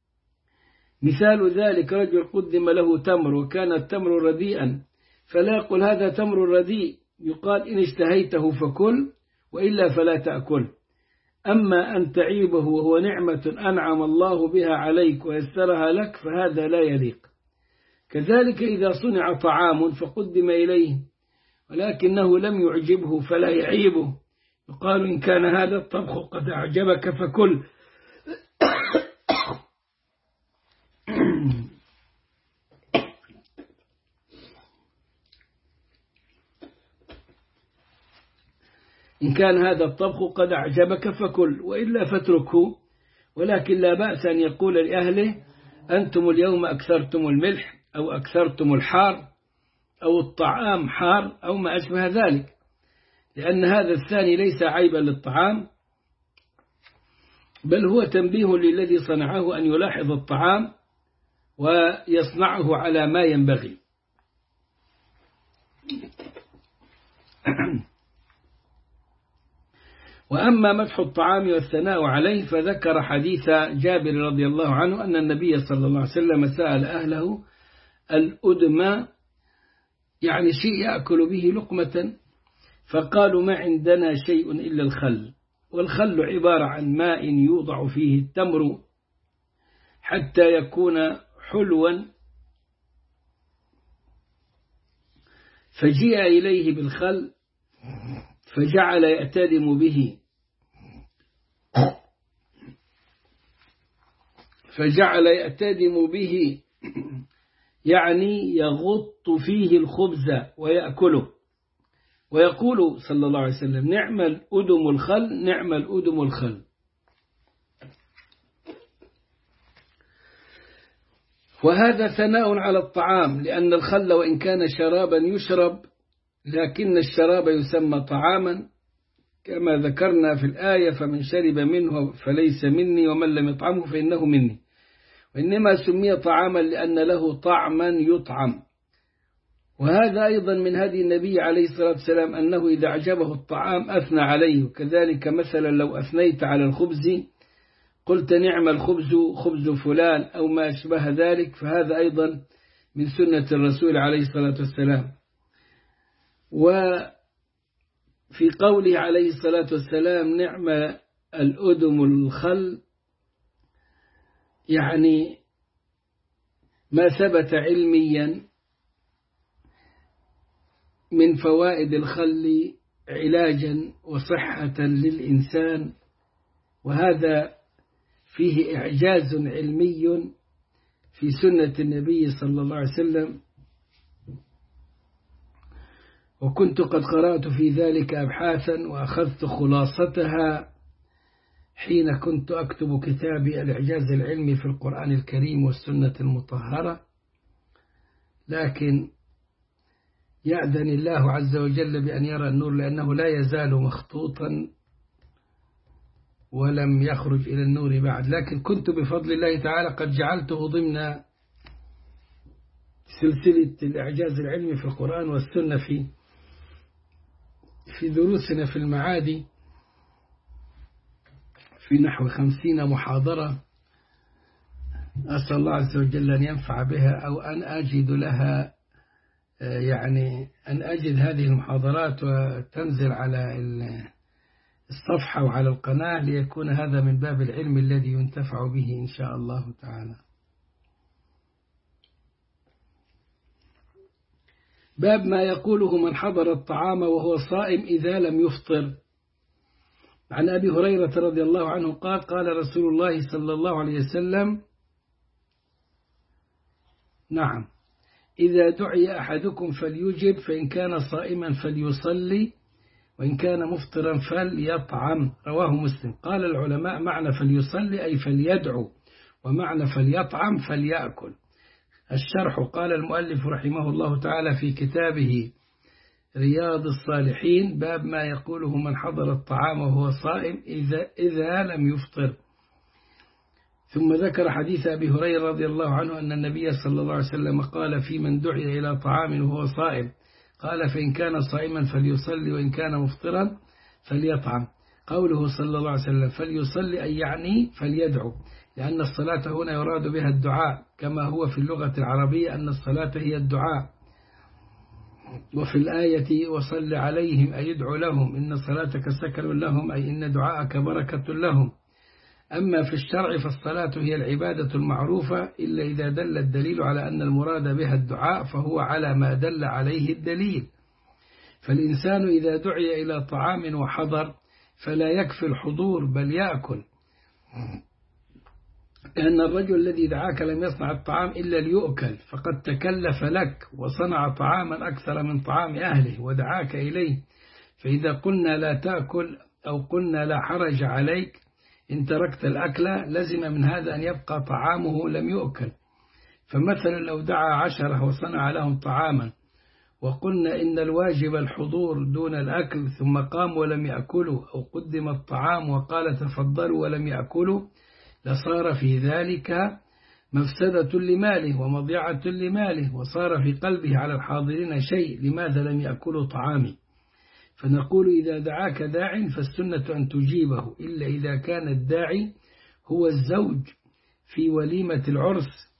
A: مثال ذلك: رجل قدم له تمر وكان التمر رديئا، فلا يقول: هذا تمر رديء، يقال: إن اشتهيته فكل، وإلا فلا تأكل. أما أن تعيبه وهو نعمة أنعم الله بها عليك ويسرها لك، فهذا لا يليق. كذلك إذا صنع طعام فقدم إليه ولكنه لم يعجبه فلا يعيبه، يقال: إن كان هذا الطبخ قد أعجبك فكل. إن كان هذا الطبخ قد أعجبك فكل، وإلا فاتركه. ولكن لا بأس أن يقول لأهله: أنتم اليوم أكثرتم الملح، أو أكثرتم الحار، أو الطعام حار، أو ما أشبه ذلك، لأن هذا الثاني ليس عيبا للطعام، بل هو تنبيه للذي صنعه أن يلاحظ الطعام ويصنعه على ما ينبغي. وأما مدح الطعام والثناء عليه فذكر حديث جابر رضي الله عنه أن النبي صلى الله عليه وسلم سأل أهله الأدم، يعني شيء يأكل به لقمة، فقالوا: ما عندنا شيء إلا الخل. والخل عبارة عن ماء يوضع فيه التمر حتى يكون حلوا، فجيء إليه بالخل فجعل يأتدم به فجعل يأتدم به يعني يغط فيه الخبز ويأكله، ويقول صلى الله عليه وسلم: نعم الأدم الخل، نعم الأدم الخل. وهذا ثناء على الطعام، لأن الخل وإن كان شرابا يشرب، لكن الشراب يسمى طعاما، كما ذكرنا في الآية: فمن شرب منه فليس مني ومن لم يطعمه فإنه مني. وإنما سمي طعاما لأن له طعما يطعم. وهذا أيضا من هدي النبي عليه الصلاة والسلام أنه إذا أعجبه الطعام أثنى عليه. كذلك مثلا لو أثنيت على الخبز قلت: نعم الخبز خبز فلان، أو ما أشبه ذلك، فهذا أيضا من سنة الرسول عليه الصلاة والسلام. وفي قوله عليه الصلاة والسلام: نعم الأدم الخل، يعني ما ثبت علميا من فوائد الخل علاجا وصحة للإنسان، وهذا فيه إعجاز علمي في سنة النبي صلى الله عليه وسلم، وكنت قد قرأت في ذلك أبحاثا وأخذت خلاصتها حين كنت أكتب كتابي الإعجاز العلمي في القرآن الكريم والسنة المطهرة، لكن يأذن الله عز وجل بأن يرى النور لأنه لا يزال مخطوطا ولم يخرج إلى النور بعد، لكن كنت بفضل الله تعالى قد جعلته ضمن سلسلة الإعجاز العلمي في القرآن والسنة في في دروسنا في المعادي في نحو خمسين محاضرة. أسأل الله عز وجل أن ينفع بها أو أن أجد لها يعني أن أجد هذه المحاضرات وتنزل على الصفحة وعلى القناة ليكون هذا من باب العلم الذي ينتفع به إن شاء الله تعالى. باب ما يقوله من حضر الطعام وهو صائم إذا لم يفطر. عن أبي هريرة رضي الله عنه قال قال رسول الله صلى الله عليه وسلم: نعم، إذا دعي أحدكم فليجب، فإن كان صائما فليصلي، وإن كان مفطرا فليطعم. رواه مسلم. قال العلماء: معنى فليصلي أي فليدعو، ومعنى فليطعم فليأكل. الشرح: قال المؤلف رحمه الله تعالى في كتابه رياض الصالحين: باب ما يقوله من حضر الطعام وهو صائم إذا, إذا لم يفطر. ثم ذكر حديث أبي هريرة رضي الله عنه أن النبي صلى الله عليه وسلم قال في من دعي إلى طعام وهو صائم، قال: فإن كان صائما فليصلي، وإن كان مفطرا فليطعم. قوله صلى الله عليه وسلم فليصلي أي يعني فليدعو، لأن الصلاة هنا يراد بها الدعاء، كما هو في اللغة العربية أن الصلاة هي الدعاء. وفي الآية وصل عليهم أي ادعو لهم، إن صلاتك سكن لهم أي إن دعاءك بركة لهم. أما في الشرع فالصلاة هي العبادة المعروفة، إلا إذا دل الدليل على أن المراد بها الدعاء فهو على ما دل عليه الدليل. فالإنسان إذا دعي إلى طعام وحضر فلا يكفي الحضور بل يأكل، لأن الرجل الذي دعاك لم يصنع الطعام إلا ليؤكل، فقد تكلف لك وصنع طعاما أكثر من طعام أهله ودعاك إليه. فإذا قلنا لا تأكل أو قلنا لا حرج عليك إن تركت الأكل، لزم من هذا أن يبقى طعامه لم يؤكل. فمثلا لو دعا عشرة وصنع لهم طعاما وقلنا إن الواجب الحضور دون الأكل، ثم قام ولم يأكلوا، أو قدم الطعام وقال تفضلوا ولم يأكلوا، لصار في ذلك مفسدة لماله ومضيعة لماله، وصار في قلبه على الحاضرين شيء، لماذا لم يأكلوا طعامي؟ فنقول إذا دعاك داع فالسنة أن تجيبه، إلا إذا كان الداعي هو الزوج في وليمة العرس،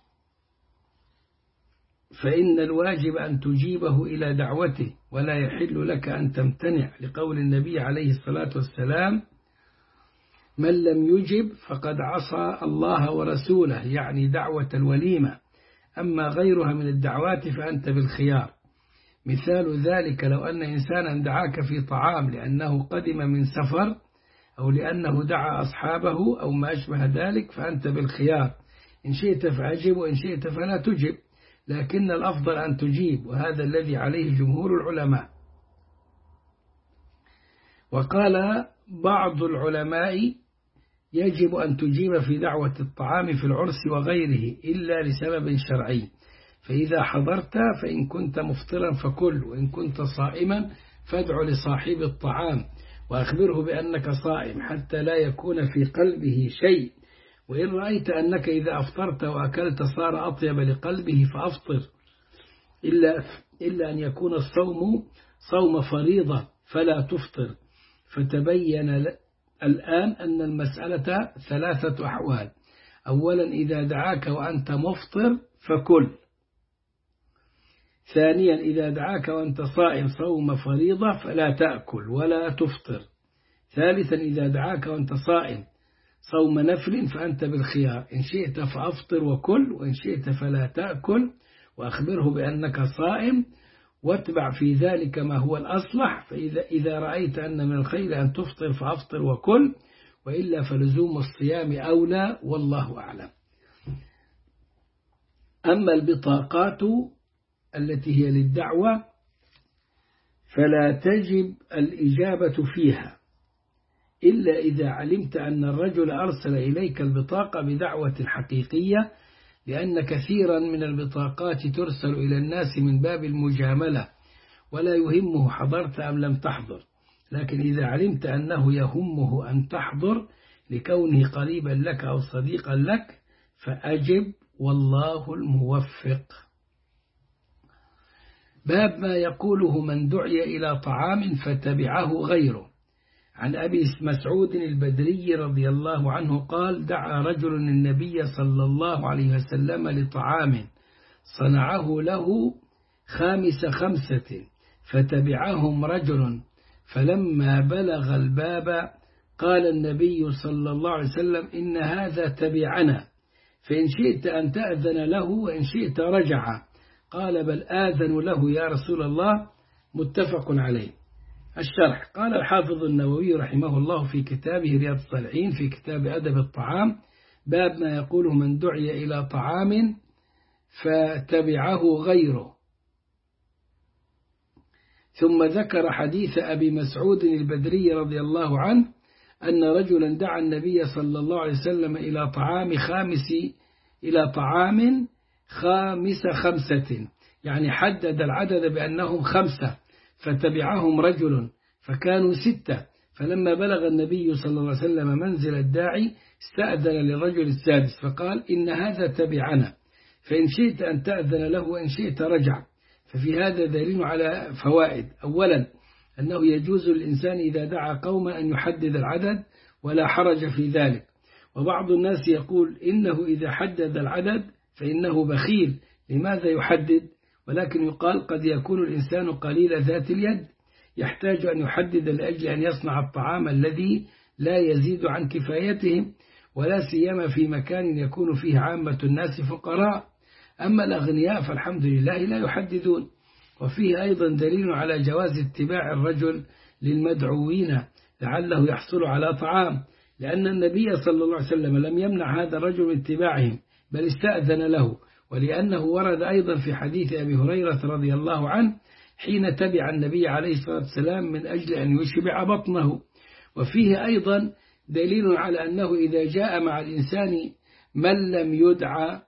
A: فإن الواجب أن تجيبه إلى دعوته، ولا يحل لك أن تمتنع، لقول النبي عليه الصلاة والسلام: من لم يجب فقد عصى الله ورسوله، يعني دعوة الوليمة. أما غيرها من الدعوات فأنت بالخيار. مثال ذلك لو أن إنسانا دعاك في طعام لأنه قدم من سفر، أو لأنه دعا أصحابه أو ما أشبه ذلك، فأنت بالخيار، إن شئت فأجب وإن شئت فلا تجب، لكن الأفضل أن تجيب، وهذا الذي عليه جمهور العلماء. وقال بعض العلماء: يجب أن تجيب في دعوة الطعام في العرس وغيره إلا لسبب شرعي، فإذا حضرت فإن كنت مفطرا فكل، وإن كنت صائما فادع لصاحب الطعام وأخبره بأنك صائم، حتى لا يكون في قلبه شيء. وإن رأيت أنك إذا أفطرت وأكلت صار أطيب لقلبه فأفطر، إلا, إلا أن يكون الصوم صوم فريضة فلا تفطر. فتبين الآن أن المسألة ثلاثة أحوال: أولا إذا دعاك وأنت مفطر فكل، ثانيا إذا دعاك وأنت صائم صوم فريضة فلا تأكل ولا تفطر، ثالثا إذا دعاك وأنت صائم صوم نفل فأنت بالخيار، إن شئت فأفطر وكل، وإن شئت فلا تأكل، وأخبره بأنك صائم، واتبع في ذلك ما هو الأصلح، فإذا إذا رأيت أن من الخير أن تفطر فأفطر وكل، وإلا فلزوم الصيام أولى، والله أعلم. أما البطاقات التي هي للدعوة فلا تجب الإجابة فيها إلا إذا علمت أن الرجل أرسل إليك البطاقة بدعوة حقيقية، لأن كثيرا من البطاقات ترسل إلى الناس من باب المجاملة ولا يهمه حضرت أم لم تحضر، لكن إذا علمت أنه يهمه أن تحضر لكونه قريبا لك أو صديقا لك فأجب، والله الموفق. باب ما يقوله من دعي إلى طعام فتبعه غيره. عن أبي مسعود البدري رضي الله عنه قال: دعا رجل النبي صلى الله عليه وسلم لطعام صنعه له خامس خمسة فتبعهم رجل، فلما بلغ الباب قال النبي صلى الله عليه وسلم: إن هذا تبعنا، فإن شئت أن تأذن له وإن شئت رجع. قال: بل آذن له يا رسول الله. متفق عليه. الشرح: قال الحافظ النووي رحمه الله في كتابه رياض الصالحين في كتاب أدب الطعام: باب ما يقوله من دعي إلى طعام فتبعه غيره. ثم ذكر حديث أبي مسعود البدري رضي الله عنه أن رجلا دعا النبي صلى الله عليه وسلم إلى طعام خامس إلى طعام خامس خمسة، يعني حدد العدد بأنهم خمسة، فتبعهم رجل فكانوا ستة، فلما بلغ النبي صلى الله عليه وسلم منزل الداعي استأذن للرجل السادس فقال: إن هذا تبعنا، فإن شئت أن تأذن له وإن شئت رجع. ففي هذا دليل على فوائد: أولا أنه يجوز للإنسان إذا دعا قوما أن يحدد العدد ولا حرج في ذلك، وبعض الناس يقول إنه إذا حدد العدد فإنه بخيل، لماذا يحدد؟ ولكن يقال قد يكون الإنسان قليل ذات اليد يحتاج أن يحدد لأجل أن يصنع الطعام الذي لا يزيد عن كفايتهم، ولا سيما في مكان يكون فيه عامة الناس فقراء. أما الأغنياء فالحمد لله لا يحددون. وفيه أيضا دليل على جواز اتباع الرجل للمدعوين لعله يحصل على طعام، لأن النبي صلى الله عليه وسلم لم يمنع هذا الرجل من اتباعهم بل استأذن له، ولأنه ورد أيضا في حديث أبي هريرة رضي الله عنه حين تبع النبي عليه الصلاة والسلام من أجل أن يشبع بطنه. وفيه أيضا دليل على أنه إذا جاء مع الإنسان من لم يدعى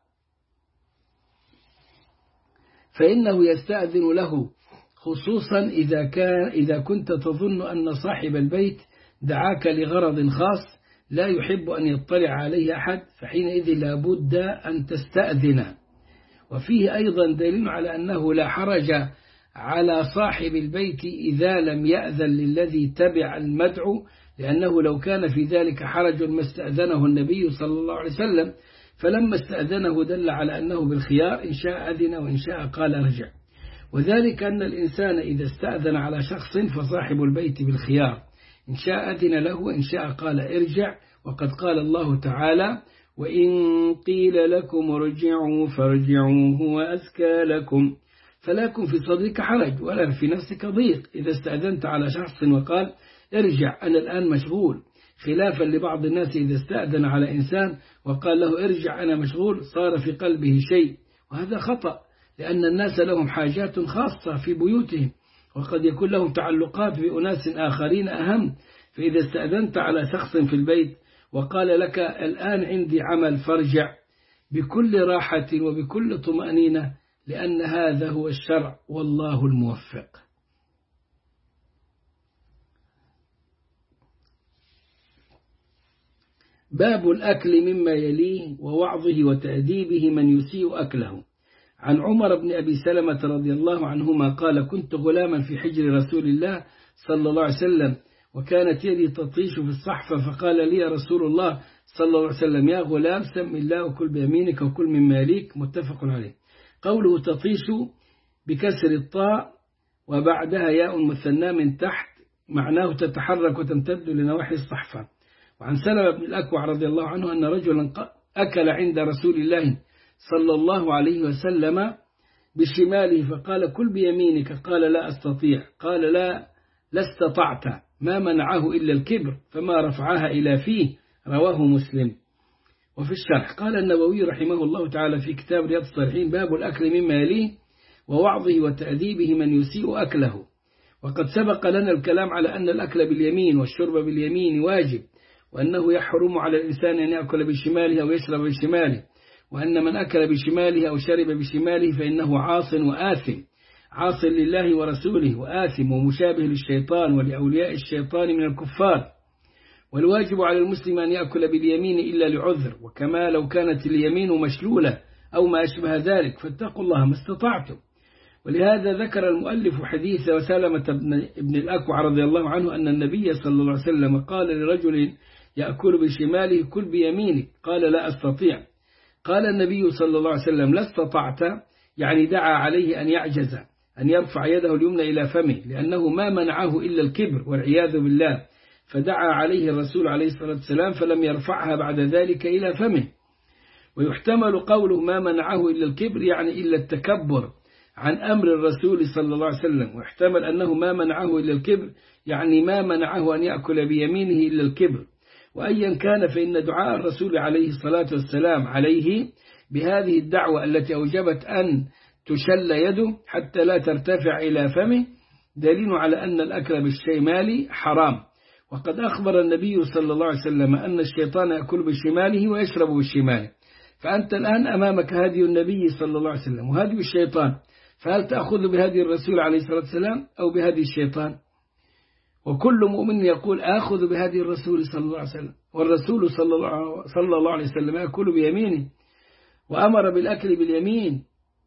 A: فإنه يستأذن له، خصوصا إذا كان إذا كنت تظن أن صاحب البيت دعاك لغرض خاص لا يحب أن يطلع عليه أحد، فحينئذ لا بد أن تستأذن. وفيه أيضا دليل على أنه لا حرج على صاحب البيت إذا لم يأذن للذي تبع المدعو، لأنه لو كان في ذلك حرج ما استأذنه النبي صلى الله عليه وسلم، فلما استأذنه دل على أنه بالخيار، إن شاء أذن وإن شاء قال ارجع. وذلك أن الإنسان إذا استأذن على شخص فصاحب البيت بالخيار، إن شاء أذن له وإن شاء قال ارجع. وقد قال الله تعالى: وإن قيل لكم ارجعوا فارجعوا هو أزكى لكم، فلا يكن في صدرك حرج ولا في نفسك ضيق إذا استأذنت على شخص وقال ارجع أنا الآن مشغول، خلافا لبعض الناس إذا استأذن على إنسان وقال له ارجع أنا مشغول صار في قلبه شيء، وهذا خطأ، لأن الناس لهم حاجات خاصة في بيوتهم وقد يكون لهم تعلقات بأناس آخرين أهم. فإذا استأذنت على شخص في البيت وقال لك الآن عندي عمل فارجع بكل راحة وبكل طمأنينة، لأن هذا هو الشرع والله الموفق. باب الأكل مما يليه ووعظه وتأديبه من يسيء أكله. عن عمر بن أبي سلمة رضي الله عنهما قال: كنت غلاما في حجر رسول الله صلى الله عليه وسلم وكانت يدي تطيش في الصحفة، فقال لي رسول الله صلى الله عليه وسلم: يا غلام سم الله وكل بيمينك وكل مما يليك. متفق عليه. قوله تطيش بكسر الطاء وبعدها ياء مثنى من تحت معناه تتحرك وتمتد لنواحي الصحفة. وعن سلمة بن الأكوع رضي الله عنه أن رجلا أكل عند رسول الله صلى الله عليه وسلم بشماله فقال كل بيمينك، قال لا أستطيع، قال لا لا استطعت، ما منعه إلا الكبر فما رفعها إلى فيه، رواه مسلم. وفي الشرح قال النووي رحمه الله تعالى في كتاب رياض الصالحين: باب الأكل مما يليه ووعظه وتأديبه من يسيء أكله. وقد سبق لنا الكلام على أن الأكل باليمين والشرب باليمين واجب، وأنه يحرم على الإنسان أن يأكل بشماله أو يشرب بشماله، وأن من أكل بشماله أو شرب بشماله فإنه عاص وآثم، عاص لله ورسوله وآثم ومشابه للشيطان ولأولياء الشيطان من الكفار. والواجب على المسلم أن يأكل باليمين إلا لعذر، وكما لو كانت اليمين مشلولة أو ما أشبه ذلك، فاتقوا الله ما استطعتم. ولهذا ذكر المؤلف حديث وسلمة بن الأكوع رضي الله عنه أن النبي صلى الله عليه وسلم قال لرجل يأكل بشماله كل بيمينك، قال لا أستطيع، قال النبي صلى الله عليه وسلم لا استطعت، يعني دعا عليه أن يعجز أن يرفع يده اليمنى إلى فمه، لأنه ما منعه إلا الكبر والعياذ بالله، فدعا عليه الرسول عليه الصلاة والسلام فلم يرفعها بعد ذلك إلى فمه. ويحتمل قوله ما منعه إلا الكبر يعني إلا التكبر عن أمر الرسول صلى الله عليه وسلم، ويحتمل أنه ما منعه إلا الكبر يعني ما منعه أن يأكل بيمينه إلا الكبر. وأيا كان فإن دعاء الرسول عليه الصلاة والسلام عليه بهذه الدعوة التي أوجبت أن تشل يده حتى لا ترتفع إلى فمه دليل على أن الأكل بالشمال حرام. وقد أخبر النبي صلى الله عليه وسلم أن الشيطان يأكل بشماله ويشرب بالشمال، فأنت الآن أمامك هدي النبي صلى الله عليه وسلم وهدي الشيطان، فهل تأخذ بهدي الرسول عليه الصلاة والسلام أو بهدي الشيطان؟ وكل مؤمن يقول آخذ بهدي الرسول صلى الله عليه وسلم، والرسول صلى الله, صلى الله عليه وسلم يأكل بيمينه وأمر بالأكل باليمين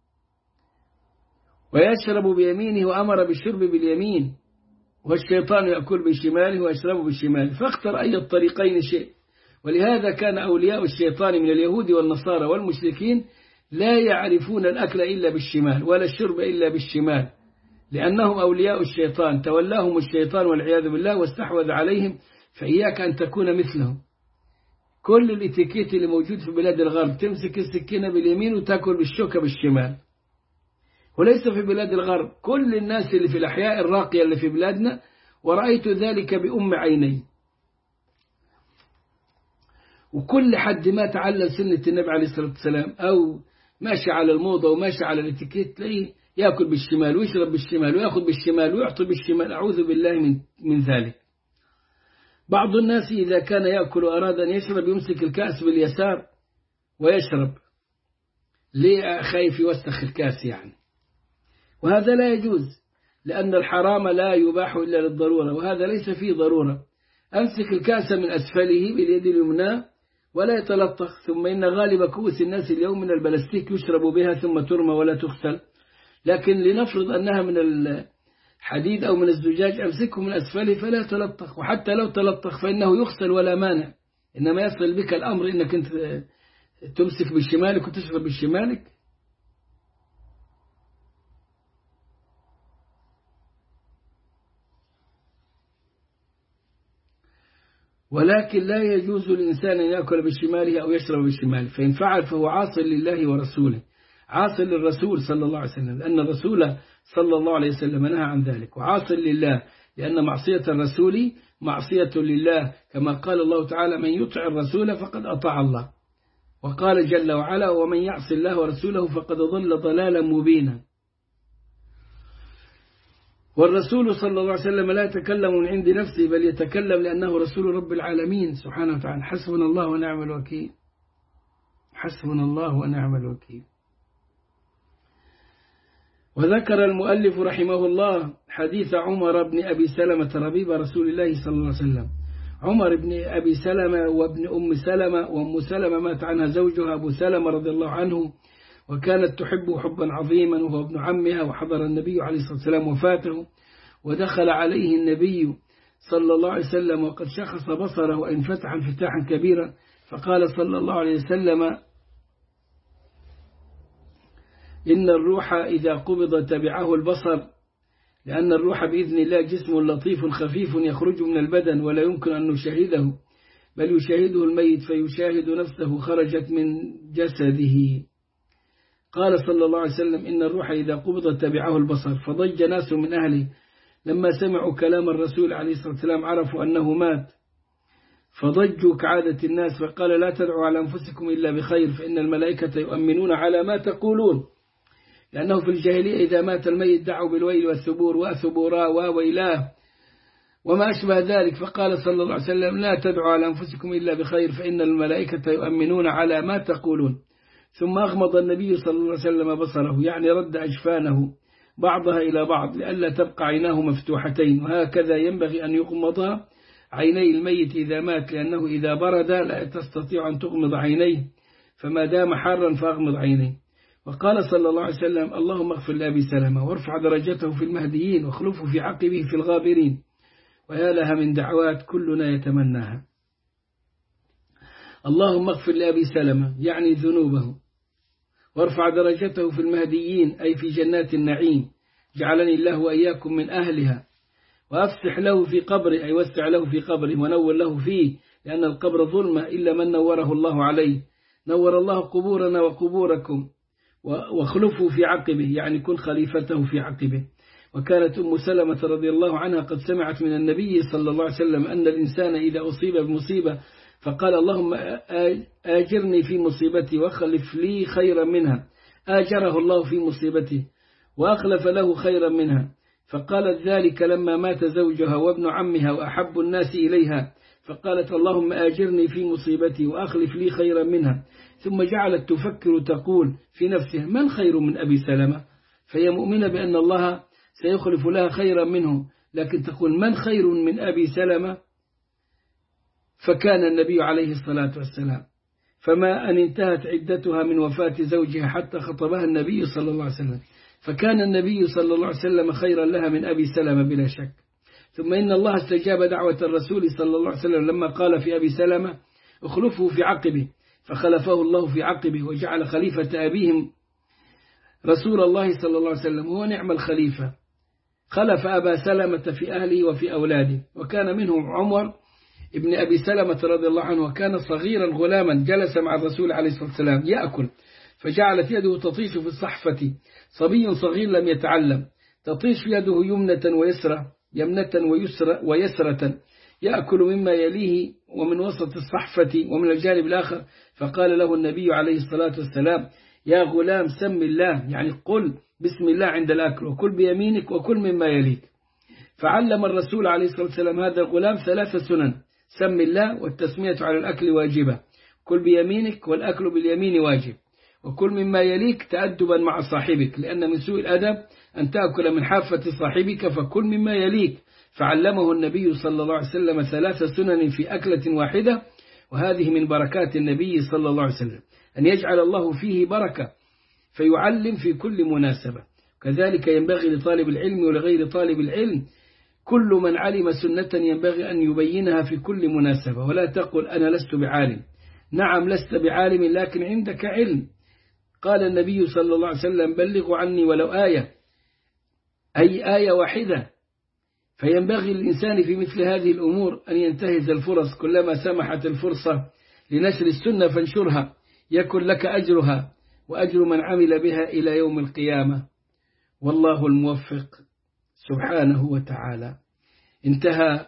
A: ويشرب بيمينه وأمر بالشرب باليمين، والشيطان يأكل بشماله ويشرب بالشمال، فاختر أي الطريقين شيء. ولهذا كان أولياء الشيطان من اليهود والنصارى والمشركين لا يعرفون الأكل إلا بالشمال ولا الشرب إلا بالشمال، لأنهم أولياء الشيطان تولاهم الشيطان والعياذ بالله واستحوذ عليهم، فإياك أن تكون مثلهم. كل الاتيكيت اللي موجود في بلاد الغرب تمسك السكينة باليمين وتأكل بالشوكة بالشمال، وليس في بلاد الغرب، كل الناس اللي في الأحياء الراقية اللي في بلادنا، ورأيت ذلك بأم عيني. وكل حد ما تعلم سنة النبي عليه الصلاة والسلام أو ماشي على الموضة وماشي على الاتيكيت تلاقيه يأكل بالشمال ويشرب بالشمال ويأخذ بالشمال ويعطي بالشمال، أعوذ بالله من, من ذلك. بعض الناس إذا كان يأكل وأراد أن يشرب يمسك الكأس باليسار ويشرب، ليه؟ خايف يوسخ الكأس يعني، وهذا لا يجوز، لأن الحرام لا يباح إلا للضرورة، وهذا ليس فيه ضرورة. أمسك الكأس من أسفله باليد اليمنى ولا يتلطخ، ثم إن غالب كؤوس الناس اليوم من البلاستيك يشرب بها ثم ترمى ولا تغسل، لكن لنفرض أنها من الحديد أو من الزجاج أمسكه من أسفله فلا يتلطخ، وحتى لو تلطخ فإنه يغسل ولا مانع، إنما يصل بك الأمر إنك أنت تمسك بشمالك وتشرب بشمالك. ولكن لا يجوز للإنسان أن يأكل بشماله أو يشرب بشماله، فإن فعل فهو عاص لله ورسوله، عاص للرسول صلى الله عليه وسلم، لأن الرسول صلى الله عليه وسلم نهى عن ذلك، وعاص لله لأن معصية الرسول معصية لله، كما قال الله تعالى من يطع الرسول فقد أطاع الله، وقال جل وعلا ومن يعص الله ورسوله فقد ضل ضلالا مبينا. والرسول صلى الله عليه وسلم لا يتكلم من عند نفسه بل يتكلم لأنه رسول رب العالمين سبحانه وتعالى. حسبنا الله ونعم الوكيل، حسبنا الله ونعم الوكيل. وذكر المؤلف رحمه الله حديث عمر بن أبي سلمة ربيب رسول الله صلى الله عليه وسلم. عمر بن أبي سلمة وابن أم سلمة، وأم سلمة مات عنها زوجها أبو سلمة رضي الله عنه، وكانت تحبه حبا عظيما، وهو ابن عمها، وحضر النبي عليه الصلاة والسلام وفاته، ودخل عليه النبي صلى الله عليه وسلم وقد شخص بصره وانفتح انفتاحا كبيرا، فقال صلى الله عليه وسلم إن الروح إذا قبض تبعه البصر، لأن الروح بإذن الله جسم لطيف خفيف يخرج من البدن ولا يمكن أن نشاهده، بل يشاهده الميت فيشاهد نفسه خرجت من جسده. قال صلى الله عليه وسلم إن الروح إذا قبض تبعه البصر، فضج ناس من أهله لما سمعوا كلام الرسول عليه الصلاة والسلام عرفوا أنه مات، فضجوا كعادة الناس، فقال لا تدعوا على أنفسكم إلا بخير فإن الملائكة يؤمنون على ما تقولون، لأنه في الجاهلية إذا مات الميت دعوا بالويل والثبور وأثبورا وويلاه وما أشبه ذلك. فقال صلى الله عليه وسلم لا تدعوا على أنفسكم إلا بخير فإن الملائكة يؤمنون على ما تقولون. ثم أغمض النبي صلى الله عليه وسلم بصره، يعني رد أجفانه بعضها إلى بعض لئلا تبقى عيناه مفتوحتين، وهكذا ينبغي أن يغمض عيني الميت إذا مات، لأنه إذا برد لا تستطيع أن تغمض عينيه، فما دام حارا فأغمض عينيه. وقال صلى الله عليه وسلم اللهم اغفر لأبي سلمة وارفع درجته في المهديين واخلفه في عقبه في الغابرين. ويا لها من دعوات كلنا يتمناها. اللهم اغفر لأبي سلمة يعني ذنوبه، وارفع درجته في المهديين أي في جنات النعيم، جعلني الله وإياكم من أهلها، وأفسح له في قبره أي وسع له في قبره ونور له فيه، لأن القبر ظلمة إلا من نوره الله عليه. نور الله قبورنا وقبوركم، واخلفه في عقبه يعني كن خليفته في عقبه. وكانت أم سلمة رضي الله عنها قد سمعت من النبي صلى الله عليه وسلم أن الإنسان إذا أصيب بمصيبة فقال اللهم آجرني في مصيبتي وأخلف لي خيرا منها، آجره الله في مصيبته وأخلف له خيرا منها. فقالت ذلك لما مات زوجها وابن عمها وأحب الناس إليها، فقالت اللهم آجرني في مصيبتي وأخلف لي خيرا منها. ثم جعلت تفكر تقول في نفسها من خير من أبي سلمة، فهي مؤمنة بأن الله سيخلف لها خيرا منه، لكن تقول من خير من أبي سلمة، فكان النبي عليه الصلاة والسلام. فما أن انتهت عدتها من وفاة زوجها حتى خطبها النبي صلى الله عليه وسلم، فكان النبي صلى الله عليه وسلم خيرا لها من أبي سلمة بلا شك. ثم إن الله استجاب دعوة الرسول صلى الله عليه وسلم لما قال في أبي سلمة اخلفه في عقبه، فخلفه الله في عقبه وجعل خليفة أبيهم رسول الله صلى الله عليه وسلم، هو نعم الخليفة. خلف أبا سلمة في أهله وفي أولاده، وكان منهم عمر ابن أبي سلمة رضي الله عنه، وكان صغيرا غلاما جلس مع الرسول عليه الصلاة والسلام يأكل، فجعلت يده تطيش في الصحفة، صبي صغير لم يتعلم، تطيش يده يمنة ويسرة يمنة ويسرة, ويسرة يأكل مما يليه ومن وسط الصحفة ومن الجانب الآخر. فقال له النبي عليه الصلاة والسلام يا غلام سم الله، يعني قل بسم الله عند الأكل، وكل بيمينك وكل مما يليك. فعلم الرسول عليه الصلاة والسلام هذا الغلام ثلاث سنن: سم الله، والتسمية على الأكل واجبة، كل بيمينك والأكل باليمين واجب، وكل مما يليك تأدبا مع صاحبك، لأن من سوء الأدب أن تأكل من حافة صاحبك، فكل مما يليك. فعلمه النبي صلى الله عليه وسلم ثلاث سنن في أكلة واحدة، وهذه من بركات النبي صلى الله عليه وسلم أن يجعل الله فيه بركة فيعلم في كل مناسبة. كذلك ينبغي لطالب العلم ولغير طالب العلم، كل من علم سنة ينبغي أن يبينها في كل مناسبة، ولا تقل أنا لست بعالم. نعم لست بعالم لكن عندك علم. قال النبي صلى الله عليه وسلم بلغوا عني ولو آية، أي آية واحدة. فينبغي الإنسان في مثل هذه الأمور أن ينتهز الفرص، كلما سمحت الفرصة لنشر السنة فانشرها، يكن لك أجرها وأجر من عمل بها إلى يوم القيامة، والله الموفق سبحانه وتعالى. انتهى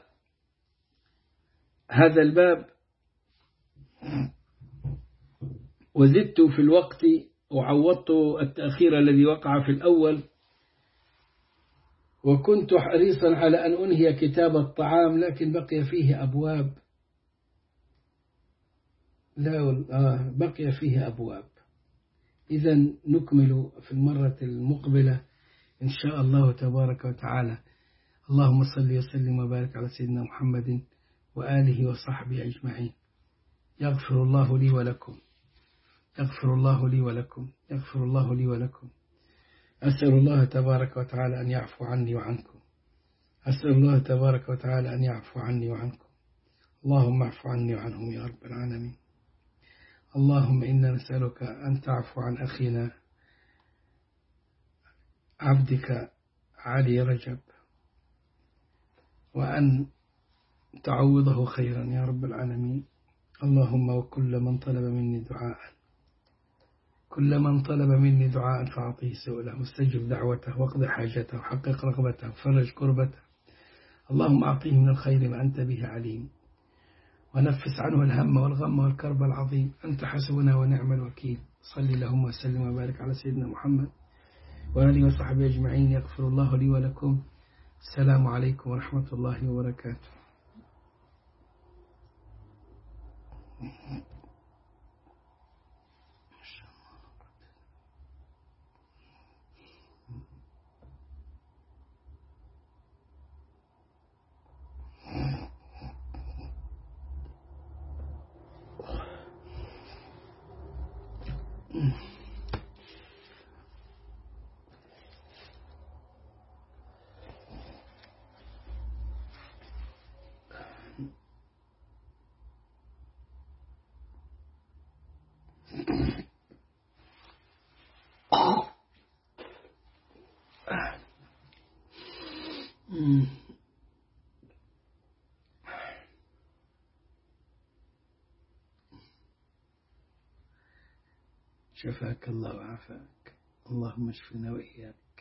A: هذا الباب، وزدت في الوقت وعوضت التأخير الذي وقع في الأول، وكنت حريصا على أن أنهي كتاب الطعام، لكن بقي فيه أبواب لا آه بقي فيه أبواب. إذا نكمل في المرة المقبلة إن شاء الله تبارك وتعالى. اللهم صل وسلم وبارك على سيدنا محمد وآله وصحبه أجمعين. يغفر الله لي ولكم، يغفر الله لي ولكم، يغفر الله لي ولكم. أسأل الله تبارك وتعالى أن يعفو عني وعنكم، أسأل الله تبارك وتعالى أن يعفو عني وعنكم. اللهم اعفو عني وعنهم يا رب العالمين. اللهم إنا نسألك أن تعفو عن أخينا عبدك علي رجب، وأن تعوضه خيرا يا رب العالمين. اللهم وكل من طلب مني دعاء، كل من طلب مني دعاء فأعطيه سؤله، واستجب دعوته، واقض حاجته، وحقق رغبته، وفرج كربته. اللهم أعطيه من الخير ما أنت به عليم، ونفس عنه الهم والغم والكرب العظيم. أنت حسبنا ونعم الوكيل. صل اللهم وسلم وبارك على سيدنا محمد وآله وصحبه أجمعين. يغفر الله لي ولكم. السلام عليكم ورحمة الله وبركاته. شفاك الله وعافاك. اللهم اشفنا وإياك.